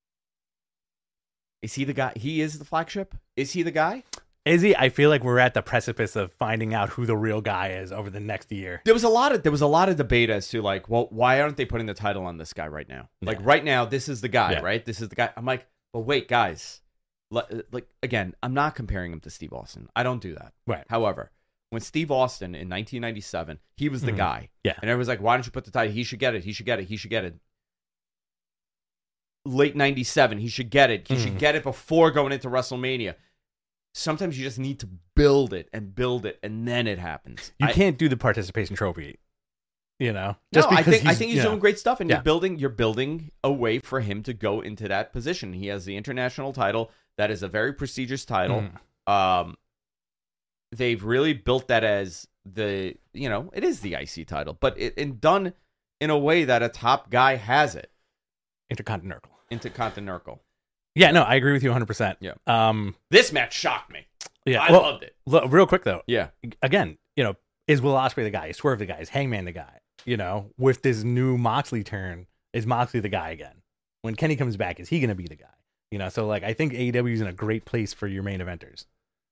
Is he the guy? He is the flagship. Is he the guy? Is he? I feel like we're at the precipice of finding out who the real guy is over the next year. There was a lot of there was a lot of debate as to like, well, why aren't they putting the title on this guy right now? Like Yeah. right now, this is the guy, Yeah. right? This is the guy. I'm like, well, wait, guys. Le- Like again, I'm not comparing him to Steve Austin. I don't do that. Right. However, when Steve Austin in nineteen ninety-seven, he was the Mhm. guy. Yeah. And everyone's like, why don't you put the title? He should get it. He should get it. He should get it. Late ninety-seven, he should get it. He should Mhm. get it before going into WrestleMania. Sometimes you just need to build it and build it, and then it happens. You I- can't do the participation trophy. You know, No, I think I he's- think he's you know. doing great stuff, and Yeah. you're building you're building a way for him to go into that position. He has the international title. That is a very prestigious title. Mm. Um, they've really built that as the you know it is the I C title, but it and done in a way that a top guy has it Intercontinental. intercontinental. Yeah, no, I agree with you one hundred percent. Yeah. Um. This match shocked me. Yeah. I well, loved it. lo- real quick though. Yeah, Again, you know, is Will Ospreay the guy? Is Swerve the guy? Is Hangman the guy? You know, with this new Moxley turn, is Moxley the guy again? When Kenny comes back, is he going to be the guy? You know, so like I think A E W is in a great place for your main eventers.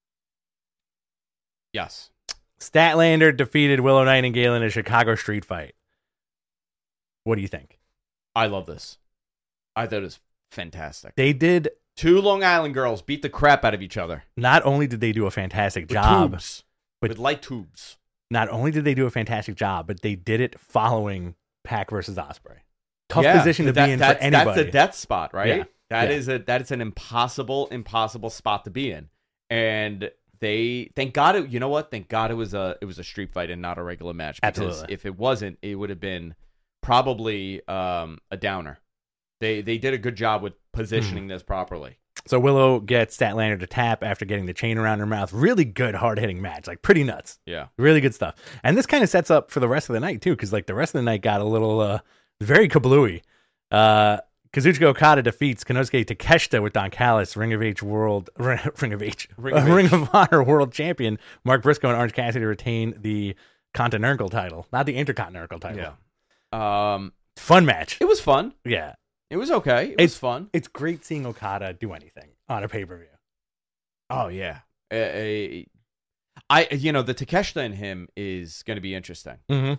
yes. Statlander defeated Willow Nightingale in a Chicago street fight. What do you think? I love this. I thought it was fantastic. They did. Two Long Island girls beat the crap out of each other. Not only did they do a fantastic With job, tubes. but- with light tubes. not only did they do a fantastic job, but they did it following Pac versus Ospreay. Tough Yeah, position to that- be in that's, for anybody. That's the death spot, right? Yeah. That Yeah. is a that is an impossible, impossible spot to be in. And they thank God it, you know what? Thank God it was a it was a street fight and not a regular match. Because Absolutely. if it wasn't, it would have been probably um, a downer. They they did a good job with positioning this properly. So Willow gets Statlander to tap after getting the chain around her mouth. Really good, hard-hitting match. Like, pretty nuts. Yeah. Really good stuff. And this kind of sets up for the rest of the night, too, because, like, the rest of the night got a little, uh, very kablooey. Uh, Kazuchika Okada defeats Konosuke Takeshita with Don Callis, Ring of H World, Ring of H, Ring of uh, Ring H. of Honor World Champion, Mark Briscoe and Orange Cassidy retain the Continental title, not the Intercontinental title. Yeah. Um, Fun match. it was fun. Yeah. It was okay. It It's was fun. It's great seeing Okada do anything on a pay-per-view. Oh yeah. Uh, uh, I you know the Takeshita in him is going to be interesting. Mm-hmm.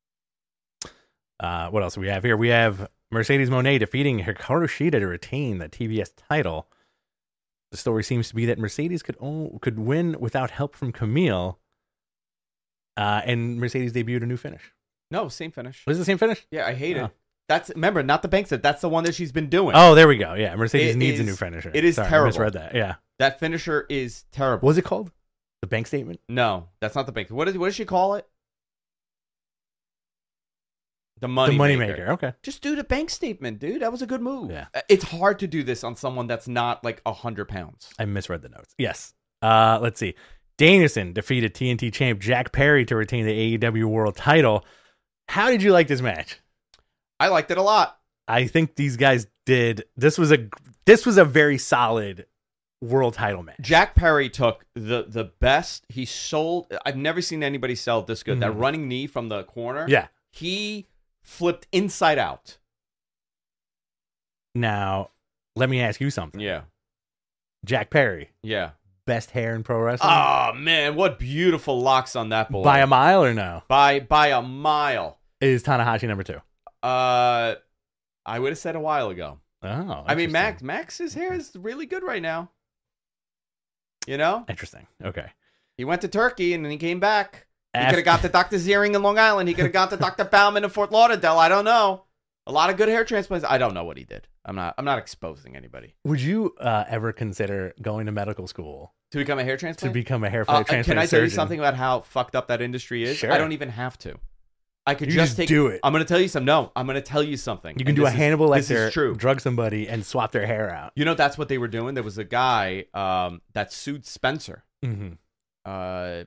Uh, what else do we have here? We have Mercedes Moné defeating Hikaru Shida to retain the T B S title. The story seems to be that Mercedes could own, could win without help from Camille, uh, and Mercedes debuted a new finish. No, same finish. Was it the same finish? Yeah, I hate Oh. it. That's remember not the bank set. That's the one that she's been doing. Oh, there we go. Yeah, Mercedes It needs a is- new finisher. it is Sorry, terrible. I misread that. Yeah. That finisher is terrible. What was it called? The bank statement? No, that's not the bank. What, is, what does she call it? The money the money maker. maker. Okay. Just do the bank statement, dude. That was a good move. Yeah. Uh, It's hard to do this on someone that's not like a hundred pounds. I misread the notes. Yes. Uh, let's see. Danielson defeated T N T champ Jack Perry to retain the A E W World title. How did you like this match? I liked it a lot. I think these guys did. This was a this was a very solid world title match. Jack Perry took the the best. He sold. I've never seen anybody sell it this good. That Mhm. running knee from the corner. Yeah. He flipped inside out. Now, let me ask you something. Yeah. Jack Perry, Yeah. best hair in pro wrestling? Oh man, what beautiful locks on that boy. By a mile or no? by by a mile. Is Tanahashi number two? Uh, I would have said a while ago. Oh, I mean, interesting. Max Max's hair is really good right now. You know, Interesting. Okay. he went to Turkey and then he came back. He Af- could have got the Doctor Ziering in Long Island. He could have got the Doctor Bauman in Fort Lauderdale. I don't know. A lot of good hair transplants. I don't know what he did. I'm not. I'm not exposing anybody Would you uh, ever consider going to medical school to become a hair to transplant. become a hair Uh, transplant can I tell you surgeon? something about how fucked up that industry is? Sure. I don't even have to. I could You just just take. do it. I'm going to tell you some. No, I'm going to tell you something. You can And do a this is- Hannibal This Lecter, is true. drug somebody, and swap their hair out. You know that's what they were doing. There was a guy um, that sued Spencer. Mm-hmm. Uh,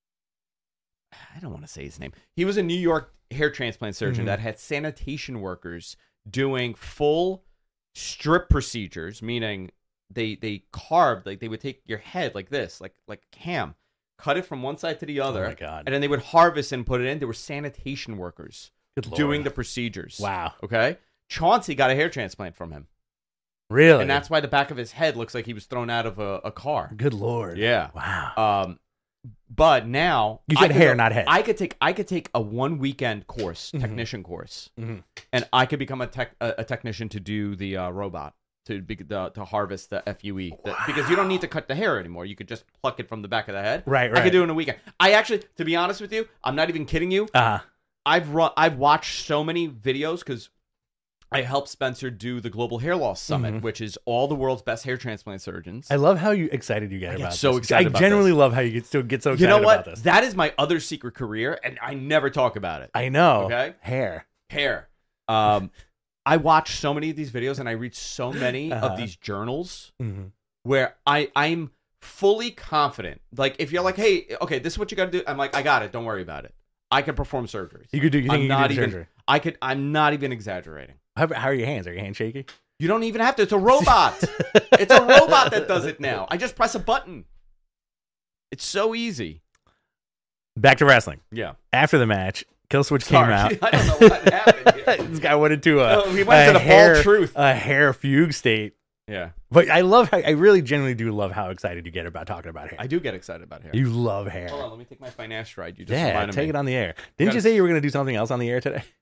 I don't want to say his name. He was a New York hair transplant surgeon Mhm. that had sanitation workers doing full strip procedures, meaning they they carved, like they would take your head like this, like like ham, cut it from one side to the other, Oh my God. and then they would harvest and put it in. There were sanitation workers Good Lord. doing the procedures. Wow. Okay. Chauncey got a hair transplant from him, Really? and that's why the back of his head looks like he was thrown out of a, a car. Good Lord. Yeah. Wow. Um, but now You I said could hair, go- not head. I could take I could take a one weekend course, Mhm. technician course, Mhm. and I could become a tech a, a technician to do the uh, robot to be the, to harvest the F U E the- because you don't need to cut the hair anymore. You could just pluck it from the back of the head. Right, I right. could do it in a weekend. I actually, to be honest with you, I'm not even kidding you. Uh-huh. I've run I've watched so many videos because I helped Spencer do the Global Hair Loss Summit, Mhm. which is all the world's best hair transplant surgeons. I love how you excited you get I get about so this. excited I about genuinely this. love how you get still get so excited you know what? about this. That is my other secret career, and I never talk about it. I know. Okay. Hair. Hair. Um, I watch so many of these videos, and I read so many Uh-huh. of these journals Mm-hmm. where I I'm fully confident. Like if you're like, hey, okay, this is what you got to do. I'm like, I got it. Don't worry about it. I can perform surgeries. You could do. You think I'm you not could do even. surgery? I could. I'm not even exaggerating. How, how are your hands? Are your hands shaky? You don't even have to. It's a robot. It's a robot that does it now. I just press a button. It's so easy. Back to wrestling. Yeah. After the match, Killswitch Sorry, came out. I don't know what happened here. This guy went into a, No, he went a to the bald hair, truth. a hair fugue state. Yeah. But I love how I really genuinely do love how excited you get about talking about hair. I do get excited about hair. You love hair. Hold on, let me take my financial ride. You just Yeah, reminded take me. it on the air. Didn't gotta you say s- you were going to do something else on the air today?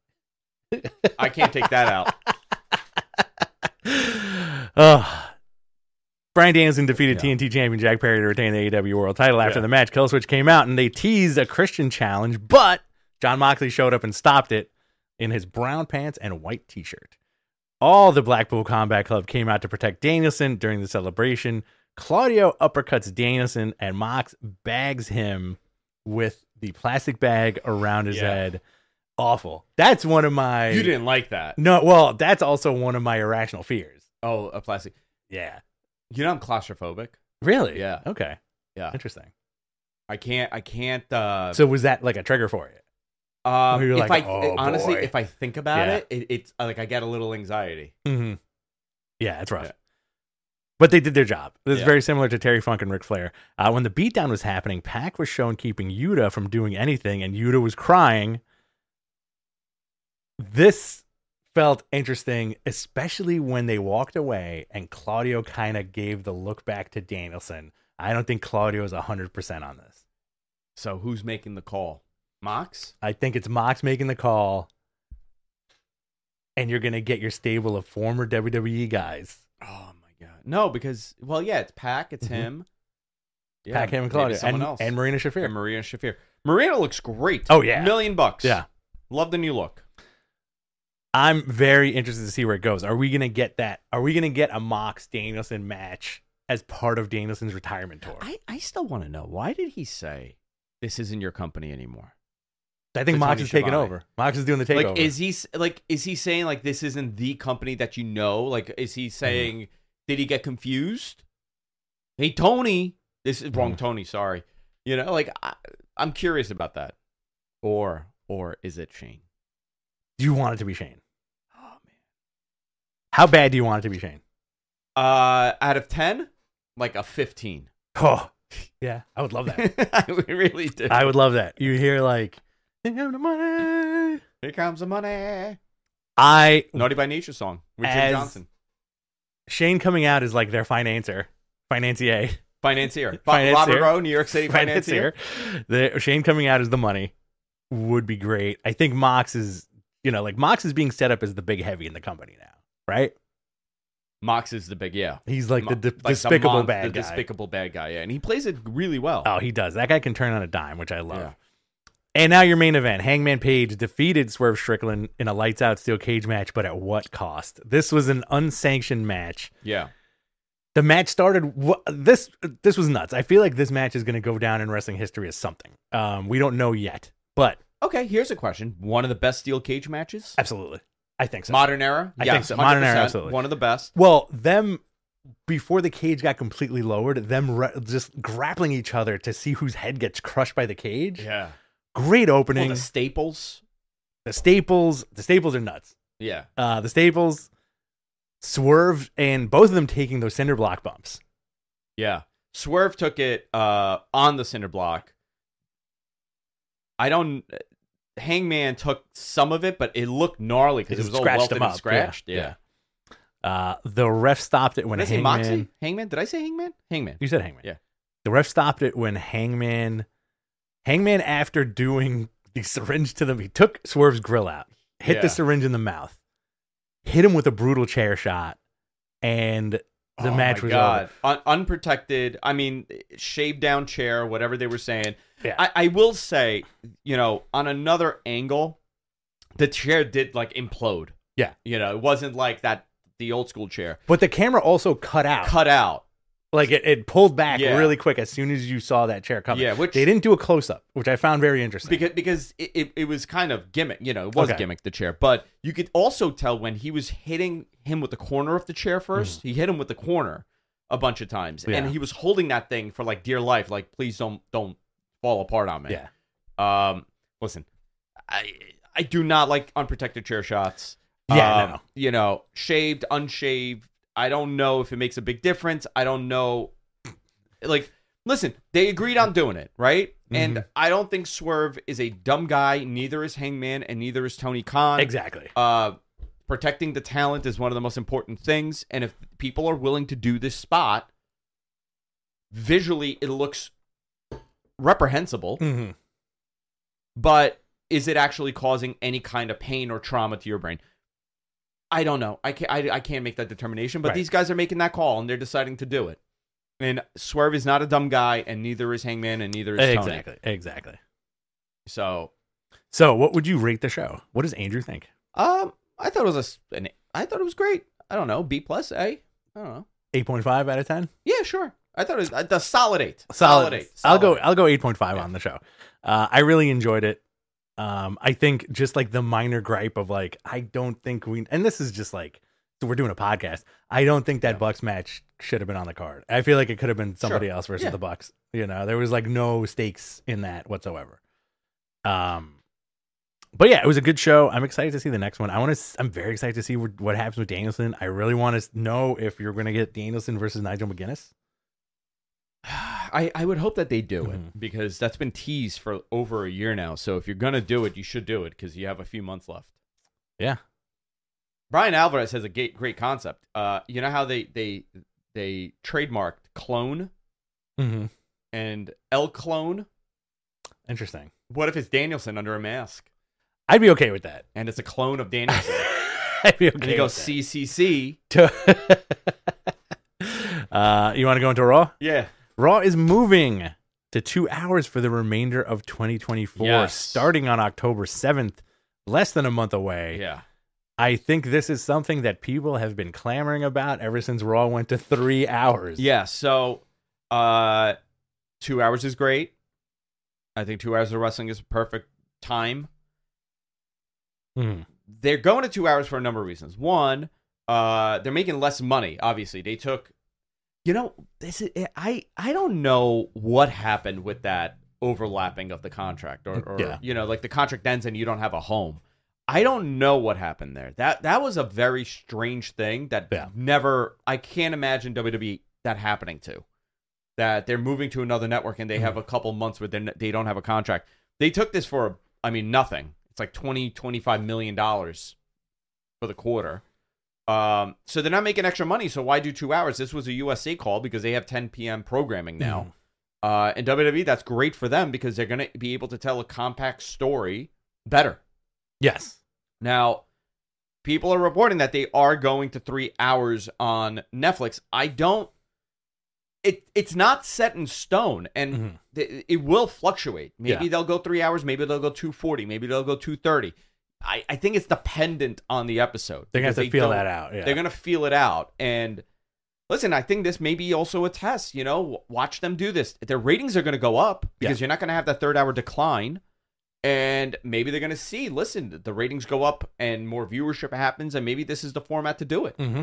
I can't take that out. Oh. Bryan Danielson defeated Yeah. T N T champion Jack Perry to retain the A E W World title. After Yeah. the match, Killswitch came out and they teased a Christian challenge, but John Moxley showed up and stopped it. in his brown pants and white t-shirt. All the Blackpool Combat Club came out to protect Danielson during the celebration. Claudio uppercuts Danielson, and Mox bags him with the plastic bag around his Yeah. head. Awful. That's one of my... You didn't like that. No, well, that's also one of my irrational fears. Oh, a plastic. Yeah. You know I'm claustrophobic. Really? Yeah. Okay. Yeah. Interesting. I can't. I can't. Uh, So was that like a trigger for you? um, you're if like, I "Oh, honestly, boy." if I think about Yeah. it, it, it's uh, like I get a little anxiety. Mm-hmm. Yeah, it's rough. Yeah. But they did their job. This is Yeah. very similar to Terry Funk and Ric Flair. Uh, when the beatdown was happening, Pac was shown keeping Yuta from doing anything, and Yuta was crying. This felt interesting, especially when they walked away and Claudio kind of gave the look back to Danielson. I don't think Claudio is one hundred percent on this. So who's making the call? Mox? I think it's Mox making the call, and you're going to get your stable of former W W E guys. Oh my god. No, because well, yeah, it's Pac, it's Mhm. him. Yeah, Pac, him, and maybe Claudio, someone and, else. and Marina Shafir. And Marina Shafir. Marina looks great. Oh, yeah. Million bucks. Yeah. Love the new look. I'm very interested to see where it goes. Are we going to get that? Are we going to get a Mox Danielson match as part of Danielson's retirement tour? I, I, I still want to know, why did he say this isn't your company anymore? think to Mox Tony is taking Schiavone. over. Mox is doing the takeover. Like, is he s- like is he saying like this isn't the company that you know? Like, is he saying Mm-hmm. did he get confused? Hey Tony, this is wrong. Mhm. Tony, sorry. You know, like I, I'm curious about that. Or or is it Shane? Do you want it to be Shane? Oh man. How bad do you want it to be Shane? Uh, out of ten, like a fifteen. Oh, yeah, I would love that. I really do. I would love that. You hear like, "Here comes the money." Here comes the money. I Naughty by Nature song with Jim As- Johnson. Shane coming out is like their financer, financier, Financier. Financier. Robert Rowe, New York City financier. financier. The Shane coming out as the money would be great. I think Mox is, you know, like Mox is being set up as the big heavy in the company now, right? Mox is the big, yeah. He's like Mo- the de- like the despicable mon- bad the guy. despicable bad guy, yeah. And he plays it really well. Oh, he does. That guy can turn on a dime, which I love. Yeah. And now your main event. Hangman Page defeated Swerve Strickland in a lights out steel cage match, but at what cost? This was an unsanctioned match. Yeah. The match started wh- this this was nuts. I feel like this match is going to go down in wrestling history as something. Um, we don't know yet, but Okay, here's a question. One of the best steel cage matches? absolutely. I think so. Modern era? I yes, think so. Modern era, one hundred percent. absolutely. One of the best. Well, them before the cage got completely lowered, them re- just grappling each other to see whose head gets crushed by the cage. Yeah. Great Well, opening. the staples? the staples, the staples are nuts. Yeah. Uh, the staples, Swerve, and both of them taking those cinder block bumps. Yeah. Swerve took it uh, on the cinder block. I don't... Hangman took some of it, but it looked gnarly because It it was all scratched welted him and up, scratched. yeah, Yeah. Uh, the ref stopped it when Did I say Hangman. Moxie? Hangman? Did I say Hangman? Hangman. You said Hangman. Yeah. The ref stopped it when Hangman, Hangman, after doing the syringe to them, he took Swerve's grill out, hit Yeah. the syringe in the mouth, hit him with a brutal chair shot, and the Oh match my was God. over. Un- unprotected. I mean, shaved down chair, whatever they were saying. Yeah. I, I will say, you know, on another angle, the chair did like implode. Yeah. You know, it wasn't like that, the old school chair. But the camera also cut out. Cut out. Like it, it pulled back Yeah. really quick as soon as you saw that chair coming. Yeah, which- they didn't do a close up, which I found very interesting. Because because it, it, it was kind of gimmick, you know, it was Okay. gimmick, the chair. But you could also tell when he was hitting him with the corner of the chair first, he hit him with the corner a bunch of times. Yeah. And he was holding that thing for like dear life, like, please don't don't fall apart on me. yeah, Um, listen, I I do not like unprotected chair shots. Yeah, Um, no. You know, shaved, unshaved. I don't know if it makes a big difference. I don't know. Like, listen, they agreed on doing it, right? And Mhm. I don't think Swerve is a dumb guy. Neither is Hangman, and neither is Tony Khan. exactly. Uh, protecting the talent is one of the most important things. And if people are willing to do this spot, visually it looks reprehensible. Mhm. But is it actually causing any kind of pain or trauma to your brain? I don't know. I can't, I, I can't make that determination, but Right. these guys are making that call, and they're deciding to do it. And Swerve is not a dumb guy, and neither is Hangman, and neither is Tony. Exactly, exactly. So, So, what would you rate the show? What does Andrew think? Um, I thought it was a, s- an, I thought it was great. I don't know, B plus, A. I don't know. eight point five out of ten? Yeah, sure. I thought it was a solid eight. Solid. eight. I'll go Solid. I'll go eight point five Yeah. on the show. Uh, I really enjoyed it. Um, I think just like the minor gripe of like, I don't think we, and this is just like, so we're doing a podcast. I don't think that Yeah. Bucks match should have been on the card. I feel like it could have been somebody Sure. else versus Yeah. the Bucks. You know, there was like no stakes in that whatsoever. Um, but yeah, it was a good show. I'm excited to see the next one. I want to. I'm very excited to see what, what happens with Danielson. I really want to know if you're going to get Danielson versus Nigel McGuinness. I, I would hope that they do Mhm. it because that's been teased for over a year now. So if you're going to do it, you should do it because you have a few months left. Yeah. Brian Alvarez has a great, great concept. Uh, you know how they they they trademarked clone Mm-hmm. and El Clone? Interesting. What if it's Danielson under a mask I'd be okay with that. and it's a clone of Danielson? I'd be okay. And he goes with C C C. that. uh, you want to go into Raw? Yeah. Raw is moving to two hours for the remainder of twenty twenty-four, Yes. starting on October seventh, less than a month away. Yeah. I think this is something that people have been clamoring about ever since Raw went to three hours. Yeah. So uh, two hours is great. I think two hours of wrestling is a perfect time. Mhm. They're going to two hours for a number of reasons. One, uh, they're making less money. Obviously, they took. You know, this is I. I don't know what happened with that overlapping of the contract, or, or Yeah. you know, like the contract ends and you don't have a home. I don't know what happened there. That that was a very strange thing that Yeah. never. I can't imagine W W E that happening to. That they're moving to another network and they have a couple months where they they don't have a contract. They took this for, I mean, nothing. It's like twenty, twenty-five million dollars for the quarter. Um, so they're not making extra money. So why do two hours? This was a U S A call because they have ten p.m. programming now. Uh, and W W E, that's great for them because they're going to be able to tell a compact story better. Yes. Now, people are reporting that they are going to three hours on Netflix. I don't. It it's not set in stone, and Mhm. th- it will fluctuate. Maybe Yeah. they'll go three hours. Maybe they'll go two forty. Maybe they'll go two thirty. I, I think it's dependent on the episode. They're going to because have to feel don't- that out. Yeah. They're going to feel it out. And listen, I think this may be also a test. You know, W- watch them do this. Their ratings are going to go up because Yeah. you're not going to have that third hour decline. And maybe they're going to see, listen, the ratings go up and more viewership happens, and maybe this is the format to do it. Mhm.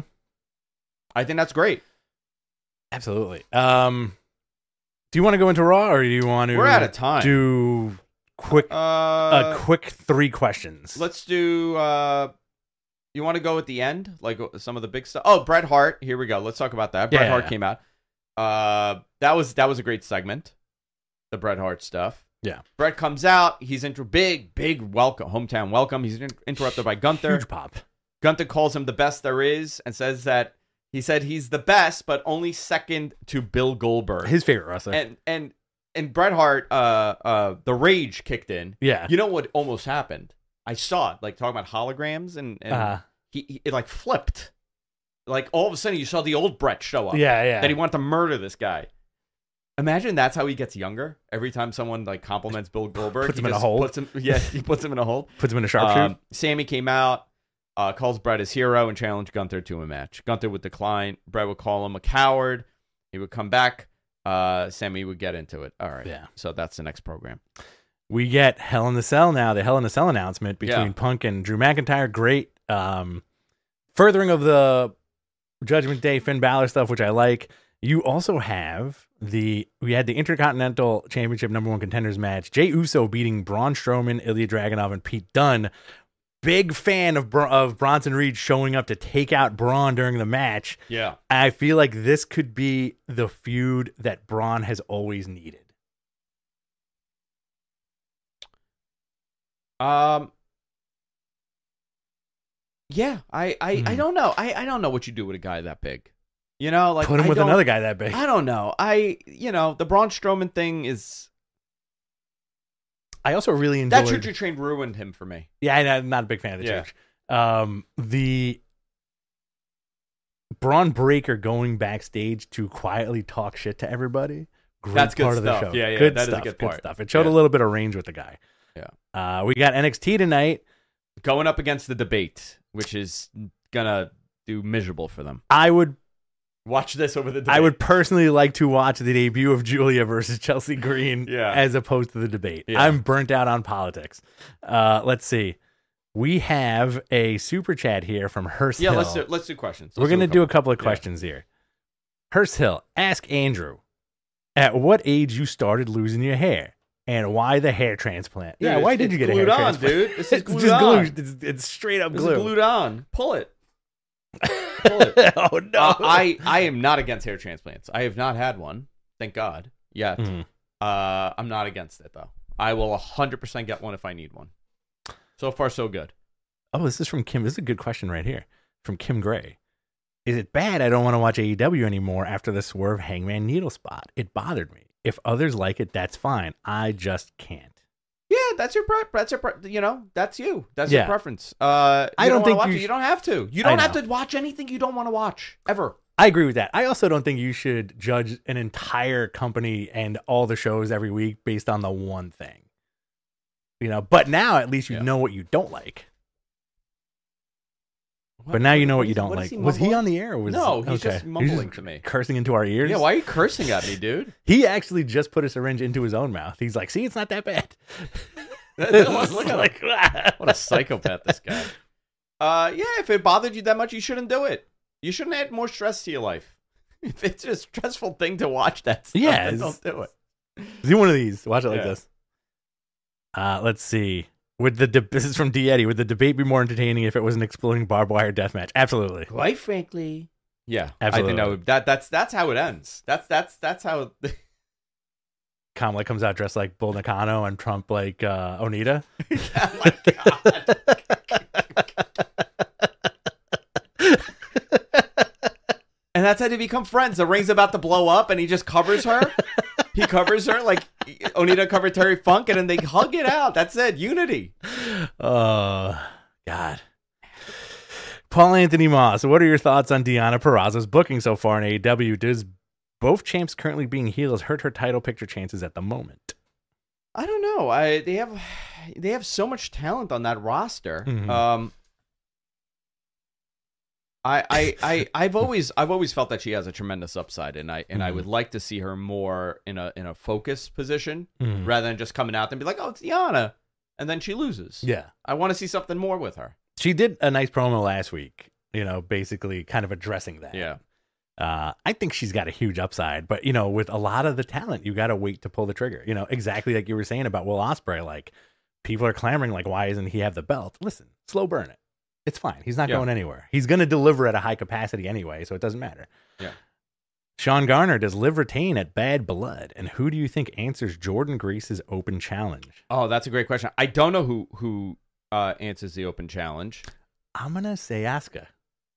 I think that's great. Absolutely. Um, do you want to go into Raw or do you want to We're out of time. do quick Uh, a quick three questions? let's do. Uh, you want to go at the end, like uh, some of the big stuff? Oh, Bret Hart. Here we go. Let's talk about that. Yeah, Bret yeah, Hart yeah. came out. Uh, that was that was a great segment. The Bret Hart stuff. Yeah. Bret comes out. He's into big, big welcome, hometown welcome. He's in- interrupted by Gunther. Huge pop. Gunther calls him the best there is and says that he said he's the best, but only second to Bill Goldberg. His favorite wrestler. and and and Bret Hart, uh, uh, the rage kicked in. yeah. You know what almost happened? I saw it, like talking about holograms, and, and Uh, he, he it like flipped. Like all of a sudden, you saw the old Bret show up. yeah, yeah. That he wanted to murder this guy. Imagine that's how he gets younger. Every time someone like compliments Bill Goldberg, Puts he him in a just hold. Puts him, yeah, he puts him in a hold. Puts him in a sharpshooter. Um, Sammy came out, uh, calls Bret his hero, and challenged Gunther to a match. Gunther would decline. Bret would call him a coward. He would come back. Uh, Sammy would get into it. All right. Yeah. So that's the next program. We get Hell in the Cell now, the Hell in the Cell announcement between Yeah. Punk and Drew McIntyre. Great. Um, furthering of the Judgment Day Finn Balor stuff, which I like. You also have the, we had the Intercontinental Championship number one contenders match. Jey Uso beating Braun Strowman, Ilya Dragunov, and Pete Dunne. Big fan of, Bra- of Bronson Reed showing up to take out Braun during the match. Yeah. I feel like this could be the feud that Braun has always needed. Um. Yeah, I, I, I Mhm. don't know. I, I don't know what you do with a guy that big. You know, like Put him I with don't- another guy that big. I don't know. I you know the Braun Strowman thing is I also really enjoyed that Choo Choo Train ruined him for me. Yeah, I'm not a big fan of the Yeah. church. Um, the Braun Breaker going backstage to quietly talk shit to everybody. Great That's good part of the stuff. show. Yeah, yeah, good that is a stuff. good part. stuff. It showed Yeah. a little bit of range with the guy. Yeah. Uh, we got N X T tonight. Going up against the debate, which is gonna do miserable for them. I would Watch this over the debate. I would personally like to watch the debut of Julia versus Chelsea Green Yeah. as opposed to the debate. Yeah. I'm burnt out on politics. Uh, let's see. We have a super chat here from Hearst Yeah, Hill. let's do let's do questions. We're Let's going to do a couple of Yeah. questions here. Hearst Hill, ask Andrew, at what age you started losing your hair and why the hair transplant? Dude, yeah, why it's- did you it's get a hair glued on, transplant? dude. This is It's glued just on. glued. It's, it's straight up This glue. is glued on. Pull it. Pull it. Oh no! Uh, I I am not against hair transplants. I have not had one, thank God, yet. Mhm. Uh, I'm not against it though. I will one hundred percent get one if I need one. So far, so good. Oh, this is from Kim. This is a good question right here from Kim Gray. Is it bad I don't want to watch A E W anymore after the Swerve Hangman Needle spot? It bothered me. If others like it, that's fine. I just can't. Yeah, that's your pre- that's your pre- you know that's you. That's Yeah. your preference. Uh, you I don't wanna think watch you it, sh- you don't have to. You I don't have know. to watch anything you don't want to watch ever. I agree with that. I also don't think you should judge an entire company and all the shows every week based on the one thing. You know, but now at least you Yeah. know what you don't like. But now you know what you don't What like. is he Was he mumbling? on the air? Or was No, he's okay. just mumbling to me. Cursing into our ears. Yeah, why are you cursing at me, dude? He actually just put a syringe into his own mouth. He's like, "See, it's not that bad." Look at him. Like, What a psychopath this guy. Uh, yeah, if it bothered you that much, you shouldn't do it. You shouldn't add more stress to your life. If it's a stressful thing to watch that stuff, Yeah, then it's- don't do it. Do one of these. Watch it like Yeah. this. Uh, let's see. Would the de- this is from D Eddie? Would the debate be more entertaining if it was an exploding barbed wire death match? Absolutely. Quite frankly, yeah, I Absolutely. think that, would, that that's that's how it ends. That's that's that's how. Kamala comes out dressed like Bull Nakano and Trump like uh, Onita. Oh my God. And that's how they become friends. The ring's about to blow up, and he just covers her. He covers her like Onita covered Terry Funk, and then they hug it out. That's it. Unity. Oh, God. Paul Anthony Moss, what are your thoughts on Deonna Purrazzo's booking so far in A E W? Does both champs currently being heels hurt her title picture chances at the moment? I don't know. I they have they have so much talent on that roster. Mhm. Um, I, I, I, I've always, I've always felt that she has a tremendous upside, and I, and I Mhm. would like to see her more in a, in a focus position Mhm. rather than just coming out and be like, oh, it's Deonna, and then she loses. Yeah. I want to see something more with her. She did a nice promo last week, you know, basically kind of addressing that. Yeah. Uh, I think she's got a huge upside, but you know, with a lot of the talent, you got to wait to pull the trigger. You know, exactly like you were saying about Will Ospreay. Like, people are clamoring, like, why isn't he have the belt? Listen, slow burn it. It's fine. He's not Yeah. going anywhere. He's going to deliver at a high capacity anyway, so it doesn't matter. Yeah. Sean Garner, does Liv retain at Bad Blood? And who do you think answers Jordan Grace's open challenge? Oh, that's a great question. I don't know who who uh, answers the open challenge. I'm gonna say Asuka.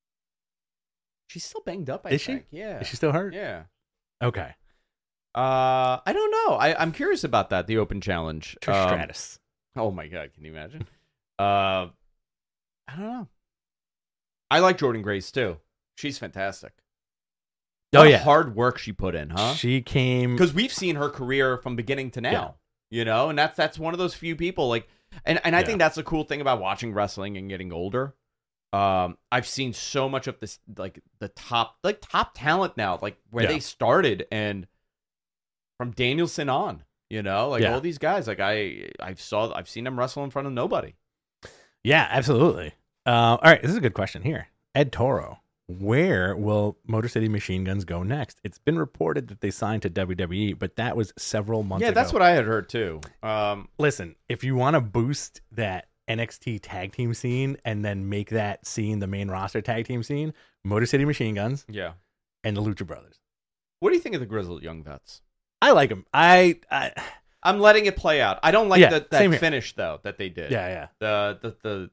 She's still banged up. I Is she? think. Yeah. Is she still hurt? Yeah. Okay. Uh, I don't know. I, I'm curious about that. The open challenge. Trish Um, Stratus. Oh my God, can you imagine? uh, I don't know. I like Jordan Grace too. She's fantastic. Oh What a yeah. hard work she put in, huh? She came. Because we've seen her career from beginning to now, Yeah. you know, and that's that's one of those few people. Like, and and I Yeah. think that's the cool thing about watching wrestling and getting older. Um, I've seen so much of this, like the top, like top talent now, like where Yeah. they started, and from Danielson on, you know, like Yeah. all these guys. Like I, I saw, I've seen them wrestle in front of nobody. Yeah, absolutely. Uh, all right, this is a good question here. Ed Toro, where will Motor City Machine Guns go next? It's been reported that they signed to W W E, but that was several months Yeah, ago. that's what I had heard too. Um, Listen, if you want to boost that N X T tag team scene and then make that scene the main roster tag team scene, Motor City Machine Guns yeah. and the Lucha Brothers. What do you think of the Grizzled Young Vets? I like them. I, I I'm letting it play out. I don't like Yeah, the, same that here. finish though that they did. yeah, yeah. The the the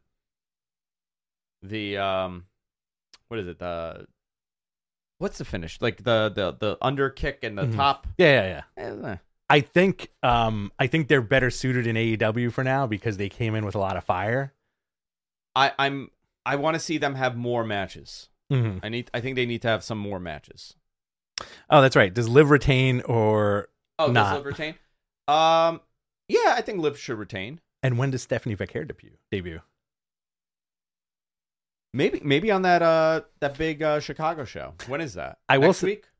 the um, what is it? The what's the finish? Like the the the under kick and the Mhm. top. Yeah, yeah, yeah. Eh, I think um I think they're better suited in A E W for now because they came in with a lot of fire. I I'm I want to see them have more matches. Mm-hmm. I need. I think they need to have some more matches. Oh, that's right. Does Liv retain or Oh, not? does Liv retain? Um, yeah, I think Liv should retain. And when does Stephanie Vaquer debut? Debut? Maybe maybe on that uh that big uh, Chicago show. When is that? I will Next say- week.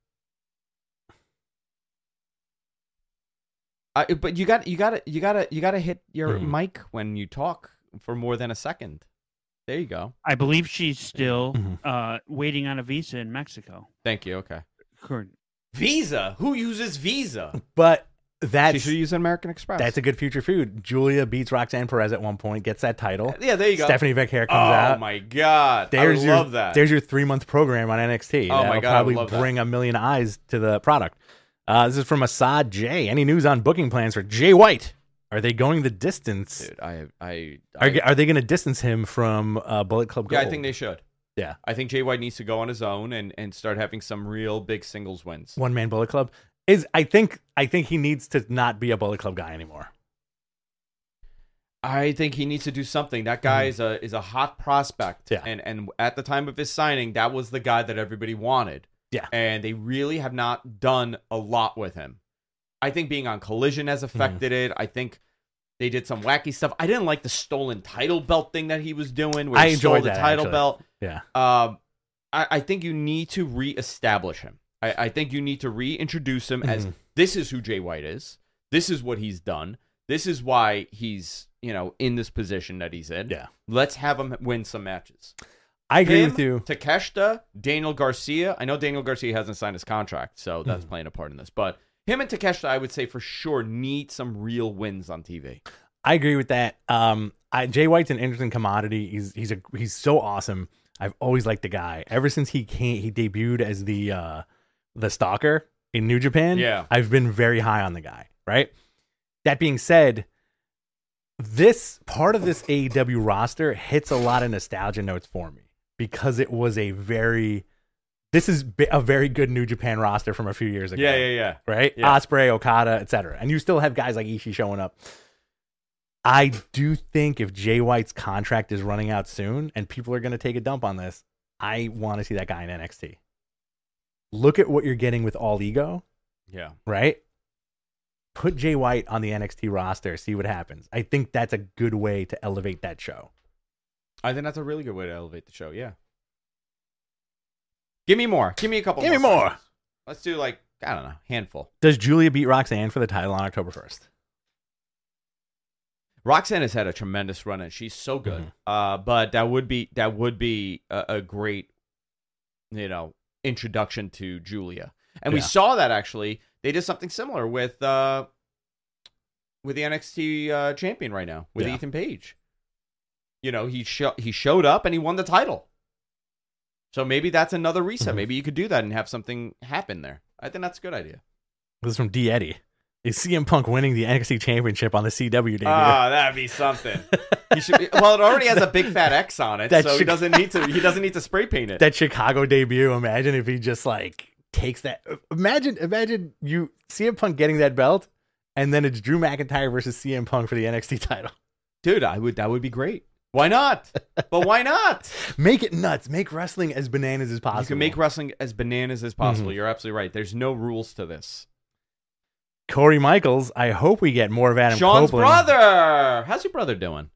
I, but you got you got to you got to you got to hit your Mhm. mic when you talk for more than a second. There you go. I believe she's still Mhm. uh, waiting on a visa in Mexico. Thank you. Okay. Current. Visa. Who uses Visa? But She that's should use American Express. that's a good future food. Julia beats Roxanne Perez at one point, gets that title. Yeah, there you go. Stephanie Vaquer oh comes out. my god. There's I your, love that. There's your three month program on N X T. Oh my That'll God, I probably love that. bring a million eyes to the product. Uh, this is from Assad J. Any news on booking plans for Jay White? Are they going the distance? Dude, I I, Are, I are they going to distance him from uh, Bullet Club Yeah, Gold? I think they should. Yeah. I think Jay White needs to go on his own and, and start having some real big singles wins. One man Bullet Club is. I think. I think he needs to not be a Bullet Club guy anymore. I think he needs to do something. That guy is a is a hot prospect. Yeah. And and at the time of his signing, that was the guy that everybody wanted. Yeah. And they really have not done a lot with him. I think being on Collision has affected it. I think they did some wacky stuff. I didn't like the stolen title belt thing that he was doing where I he stole enjoyed the that, title actually. belt. Yeah. Um, I, I think you need to reestablish him. I, I think you need to reintroduce him as Mhm. this is who Jay White is. This is what he's done. This is why he's, you know, in this position that he's in. Yeah. Let's have him win some matches. I agree Him, with you. Takeshita, Daniel Garcia. I know Daniel Garcia hasn't signed his contract, so that's Mhm. playing a part in this. But him and Takeshita, I would say for sure, need some real wins on T V. I agree with that. Um, I, Jay White's an interesting commodity. He's he's a he's so awesome. I've always liked the guy. Ever since he came, he debuted as the uh, the Stalker in New Japan. Yeah. I've been very high on the guy. Right. That being said, this part of this A E W roster hits a lot of nostalgia notes for me because it was a very this is bi- a very good New Japan roster from a few years ago. Yeah, yeah, yeah. Right? Yeah. Ospreay, Okada, et cetera. And you still have guys like Ishii showing up. I do think if Jay White's contract is running out soon and people are going to take a dump on this, I want to see that guy in N X T. Look at what you're getting with All Ego, Yeah. right? Put Jay White on the N X T roster, see what happens. I think that's a good way to elevate that show. I think that's a really good way to elevate the show. Yeah. Give me more. Give me a couple Give me more. more. questions. Let's do like, I don't know, handful. Does Julia beat Roxanne for the title on October first? Roxanne has had a tremendous run and she's so good. Mhm. Uh, but that would be that would be a, a great, you know, introduction to Julia. And we Yeah. saw that actually. They did something similar with uh, with the N X T uh, champion right now with Yeah. Ethan Page. You know, he sho- he showed up and he won the title. So maybe that's another reset. Mhm. Maybe you could do that and have something happen there. I think that's a good idea. This is from D. Eddie. Is C M Punk winning the N X T championship on the C W debut? Ah, that'd be something. He should be, well, it already has a big fat X on it, That so he should- doesn't need to. He doesn't need to spray paint it. That Chicago debut. Imagine if he just like takes that. Imagine, imagine you C M Punk getting that belt, and then it's Drew McIntyre versus C M Punk for the N X T title. Dude, I would. That would be great. Why not? But why not? Make it nuts. Make wrestling as bananas as possible. You can make wrestling as bananas as possible. Mhm. You're absolutely right. There's no rules to this. Corey Michaels. I hope we get more of Adam Sean's Copeland. brother. How's your brother doing?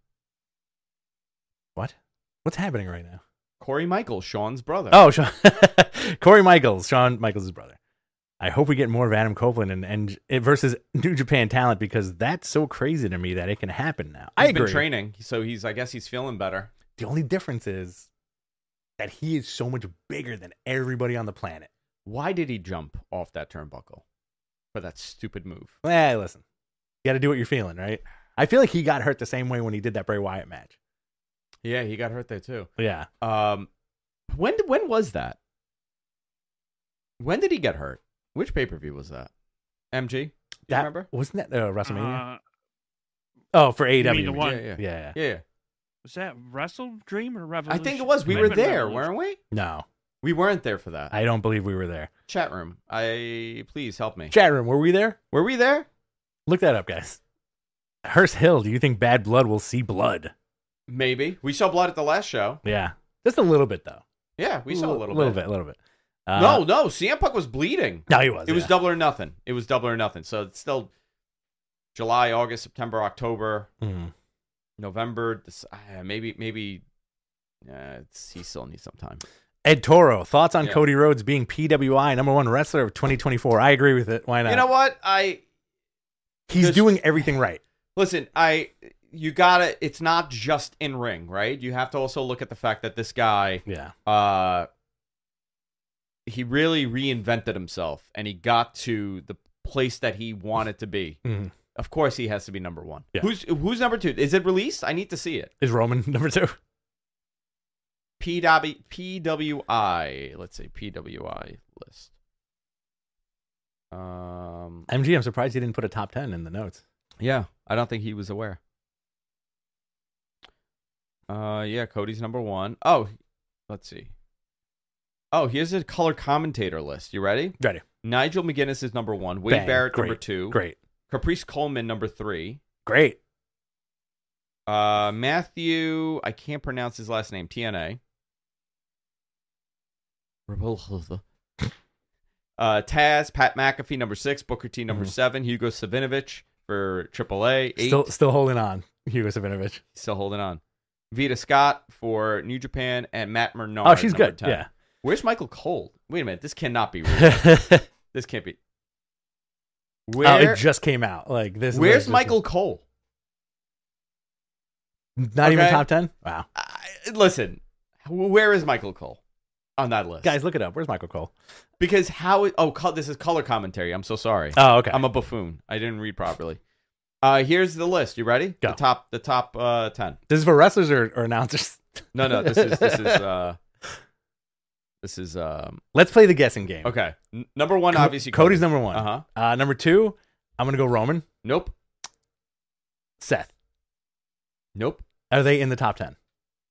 What? What's happening right now? Corey Michaels, Sean's brother. Oh, Sean. Corey Michaels. Shawn Michaels' brother. I hope we get more of Adam Copeland and, and it versus New Japan talent because that's so crazy to me that it can happen now. I He's agree. been training, so he's. I guess he's feeling better. The only difference is that he is so much bigger than everybody on the planet. Why did he jump off that turnbuckle for that stupid move? Eh, listen, you got to do what you're feeling, right? I feel like he got hurt the same way when he did that Bray Wyatt match. Yeah, he got hurt there too. Yeah. Um, when when was that? When did he get hurt? Which pay per view was that? M G, you That, remember? Wasn't that uh, WrestleMania? Uh, oh, for A E you W. mean the one- Yeah, yeah, Yeah. yeah. yeah. was that Wrestle Dream or I Revolution? think it was. We Might were have been there, Revolution. weren't we? No, We weren't there for that. I don't believe we were there. Chat room. I please help me. Chat room, were we there? Were we there? Look that up, guys. Hearst Hill, do you think Bad Blood will see blood? Maybe. We saw blood at the last show. Yeah. Just a little bit, though. Yeah, we saw a little, little bit. bit. A little bit. Uh, no, no. C M Punk was bleeding. No, he was. It was yeah. double or nothing. It was double or nothing. So it's still July, August, September, October. Mhm. November, this, uh, maybe, maybe uh, it's, he still needs some time. Ed Toro, thoughts on Yeah. Cody Rhodes being P W I number one wrestler of twenty twenty-four? I agree with it. Why not? You know what? I He's there's- doing everything right. Listen, I you gotta. It's not just in ring, right? You have to also look at the fact that this guy, Yeah. uh, he really reinvented himself, and he got to the place that he wanted to be. Mhm. Of course, he has to be number one. Yeah. Who's who's number two? Is it released? I need to see it. Is Roman number two? P W P W I. Let's say P W I list. Um. M G, I'm surprised he didn't put a top ten in the notes. Yeah, I don't think he was aware. Uh, yeah, Cody's number one. Oh, let's see. Oh, here's a color commentator list. You ready? Ready. Nigel McGuinness is number one. Wade Bang. Barrett Great. number two. Great. Caprice Coleman number three. Great. Uh, Matthew, I can't pronounce his last name. T N A. Uh, Taz, Pat McAfee number six. Booker T number Mhm. seven. Hugo Savinovich for Triple A. Eight. Still still holding on. Hugo Savinovich. Still holding on. Vita Scott for New Japan and Matt Bernard. Oh, she's number good. ten. Yeah. Where's Michael Cole? Wait a minute. This cannot be real. This can't be. Oh, Where? it just came out. Like this. where's was just- Michael Cole? Not even Okay. top ten. Wow. I, listen, where is Michael Cole on that list? Guys, look it up. Where's Michael Cole? Because how? it- Oh, co- this is color commentary. I'm so sorry. Oh, okay. I'm a buffoon. I didn't read properly. Uh, here's the list. You ready? Go. The top. The top uh, ten. This is for wrestlers or, or announcers? No, no. This is this is uh, this is um. Let's play the guessing game. Okay. N- number one, Co- obviously. Cody's Cody. number one. Uh-huh. Uh Number two, I'm gonna go Roman. Nope. Seth. Nope. Are they in the top ten?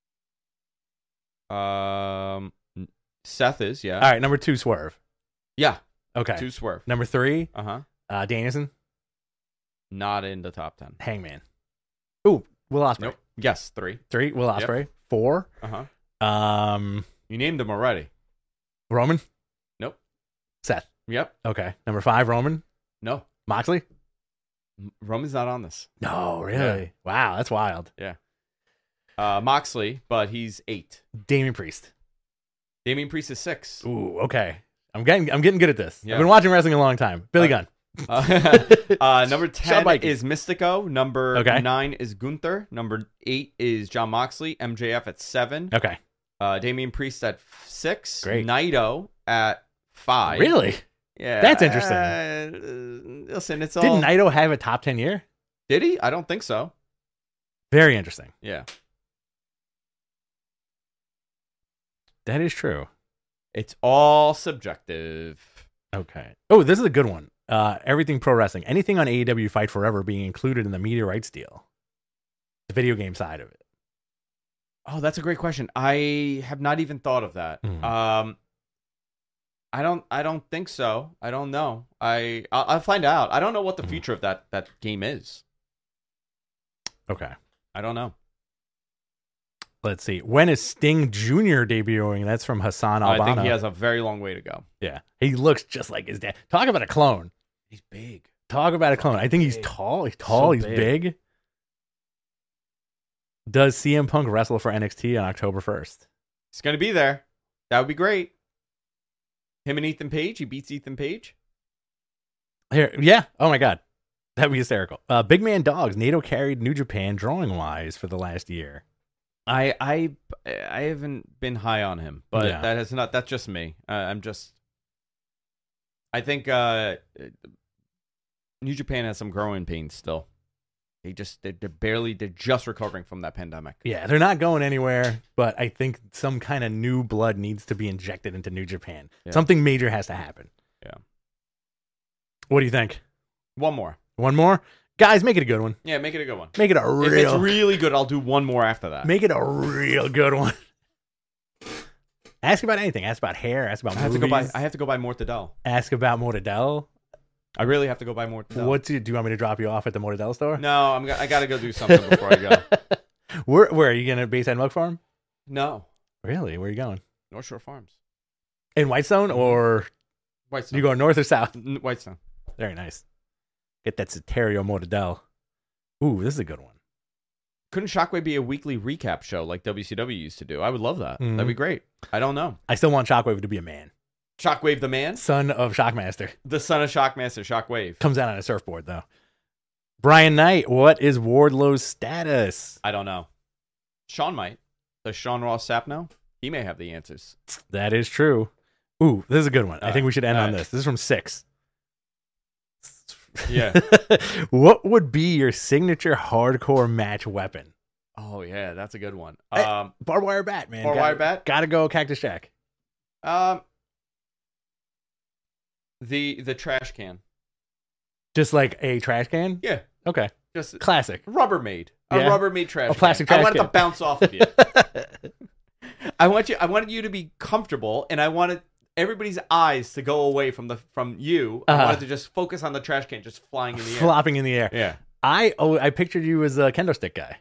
Um, Seth is, yeah. All right. Number two, Swerve. Yeah, Okay. two Swerve. Number three, Uh-huh. uh, Danielson. Not in the top ten. Hangman. Ooh, Will Ospreay. Nope. Yes, three. Three, Will Yep. Ospreay. Four, Uh-huh. um, You named them already. Roman. Nope. Seth. Yep. Okay. Number five, Roman. No. Moxley. M- Roman's not on this. No, really. Wow, that's wild. Uh, Moxley, but he's eight. Damian Priest. Damian Priest is six. Ooh, okay. I'm getting, I'm getting good at this. Yeah. I've been watching wrestling a long time. Billy Uh, Gunn. Uh, uh, number ten Mikey. is Mystico. Number Okay. nine is Gunther. Number eight is John Moxley. M J F at seven. Okay. Uh, Damian Priest at f- six. Great. Naito at five. Really? Yeah. That's interesting. Uh, listen, it's all. Didn't Naito have a top ten year? Did he? I don't think so. Very interesting. Yeah. That is true. It's all subjective. Okay. Oh, this is a good one. Uh, everything pro wrestling. Anything on A E W Fight Forever being included in the media rights deal? The video game side of it. Oh, that's a great question. I have not even thought of that. Mhm. Um, I don't. I don't think so. I don't know. I. I'll, I'll find out. I don't know what the Mhm. future of that that game is. Okay. I don't know. Let's see. When is Sting Junior debuting? That's from Hassan Albana. I think he has a very long way to go. Yeah. He looks just like his dad. Talk about a clone. He's big. Talk about a clone. I think he's Big. tall. He's tall. So he's big. big. Does C M Punk wrestle for N X T on October first? He's gonna be there. That would be great. Him and Ethan Page. He beats Ethan Page. Here, yeah. Oh my God, that'd be hysterical. Uh, Big Man Dogs. NATO carried New Japan drawing wise for the last year. I I I haven't been high on him, but Yeah. that has not. That's just me. Uh, I'm just. I think uh, New Japan has some growing pains still. They just they're, they're barely they're just recovering from that pandemic. Yeah, they're not going anywhere, but I think some kind of new blood needs to be injected into New Japan. Yeah. Something major has to happen. Yeah. What do you think? One more. One more, guys. Make it a good one. Yeah, make it a good one. Make it a If it's real. really good, I'll do one more after that. Make it a real good one. Ask about anything. Ask about hair. Ask about I have movies. to go buy. I have to go buy Mortadell. Ask about Mortadell. I really have to go buy Mortadell. What's it? Do you want me to drop you off at the Mortadell store? No, I'm. go- I gotta go do something before I go. Where Where are you gonna Bayside Milk Farm? No, Really? Where are you going? North Shore Farms. In Whitestone, or Whitestone. you go north or south? N- Whitestone. Very nice. Get that Soterio Mortadell. Ooh, this is a good one. couldn't Shockwave be a weekly recap show like W C W used to do? I would love that. Mhm. That'd be great. I don't know. I still want Shockwave to be a man. Shockwave the man, Son of Shockmaster. the son of Shockmaster, Shockwave. Comes out on a surfboard, though. Brian Knight, what is Wardlow's status? I don't know. Sean might. Does Sean Ross Sapp know? He may have the answers. That is true. Ooh, this is a good one. I All think we should end right. on this. This is from Six. Yeah. What would be your signature hardcore match weapon? Oh yeah, that's a good one. Hey, Um, Barbed wire bat, man. Barbed Gotta- wire bat? Gotta go Cactus Jack. um, the the trash can. Just like a trash can? Yeah, Okay. just Classic. Rubbermaid. A Yeah. Rubbermaid trash. A plastic can. I trash want it to can. bounce off of you. I want you. I wanted you to be comfortable, and I wanted everybody's eyes to go away from the from you. I Uh-huh. wanted to just focus on the trash can just flying in the air. Flopping in the air. Yeah. I oh I pictured you as a kendo stick guy.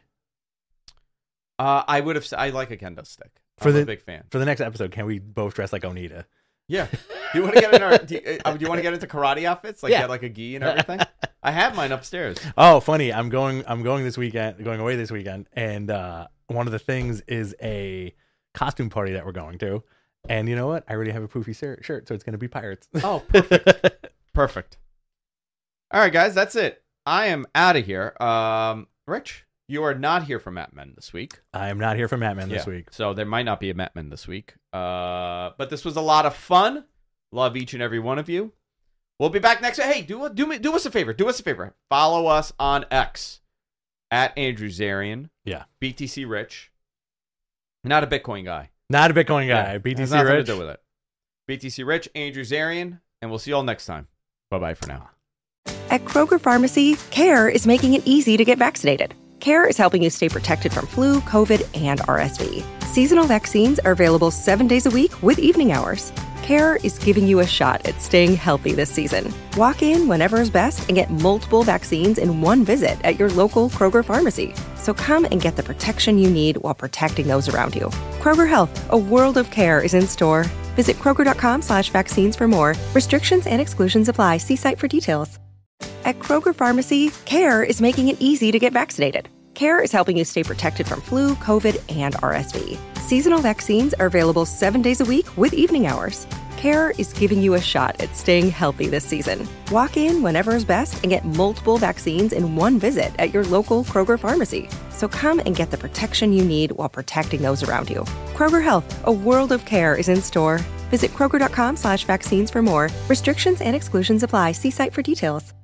Uh, I would have. s- I like a kendo stick. For I'm the- a big fan. For the next episode, can we both dress like Onita? Yeah. Do you want to get in our? Do you, uh, do you want to get into karate outfits? Like Yeah. get like a gi and everything? I have mine upstairs. Oh, funny. I'm going I'm going this weekend, going away this weekend, and uh, one of the things is a costume party that we're going to. And you know what? I already have a poofy shirt, shirt so it's going to be pirates. Oh, perfect. Perfect. All right, guys, that's it. I am out of here. Um, Rich, you are not here for Matt Men this week. I am not here for Matt Man this Yeah, week. so there might not be a Matt Men this week. Uh, but this was a lot of fun. Love each and every one of you. We'll be back next. Hey, do do me do us a favor. Do us a favor. Follow us on X at Andrew Zarian. Yeah. B T C Rich. Not a Bitcoin guy. Not a Bitcoin guy. Yeah, B T has C nothing Rich. to do with it. B T C Rich, Andrew Zarian, and we'll see you all next time. Bye bye for now. At Kroger Pharmacy, CARE is making it easy to get vaccinated. CARE is helping you stay protected from flu, COVID, and R S V. Seasonal vaccines are available seven days a week with evening hours. CARE is giving you a shot at staying healthy this season. Walk in whenever is best and get multiple vaccines in one visit at your local Kroger Pharmacy. So come and get the protection you need while protecting those around you. Kroger Health, a world of care is in store. Visit Kroger.com slash vaccines for more. Restrictions and exclusions apply. See site for details. At Kroger Pharmacy, CARE is making it easy to get vaccinated. CARE is helping you stay protected from flu, COVID, and R S V. Seasonal vaccines are available seven days a week with evening hours. CARE is giving you a shot at staying healthy this season. Walk in whenever is best and get multiple vaccines in one visit at your local Kroger Pharmacy. So come and get the protection you need while protecting those around you. Kroger Health, a world of care is in store. Visit Kroger.com slash vaccines for more. Restrictions and exclusions apply. See site for details.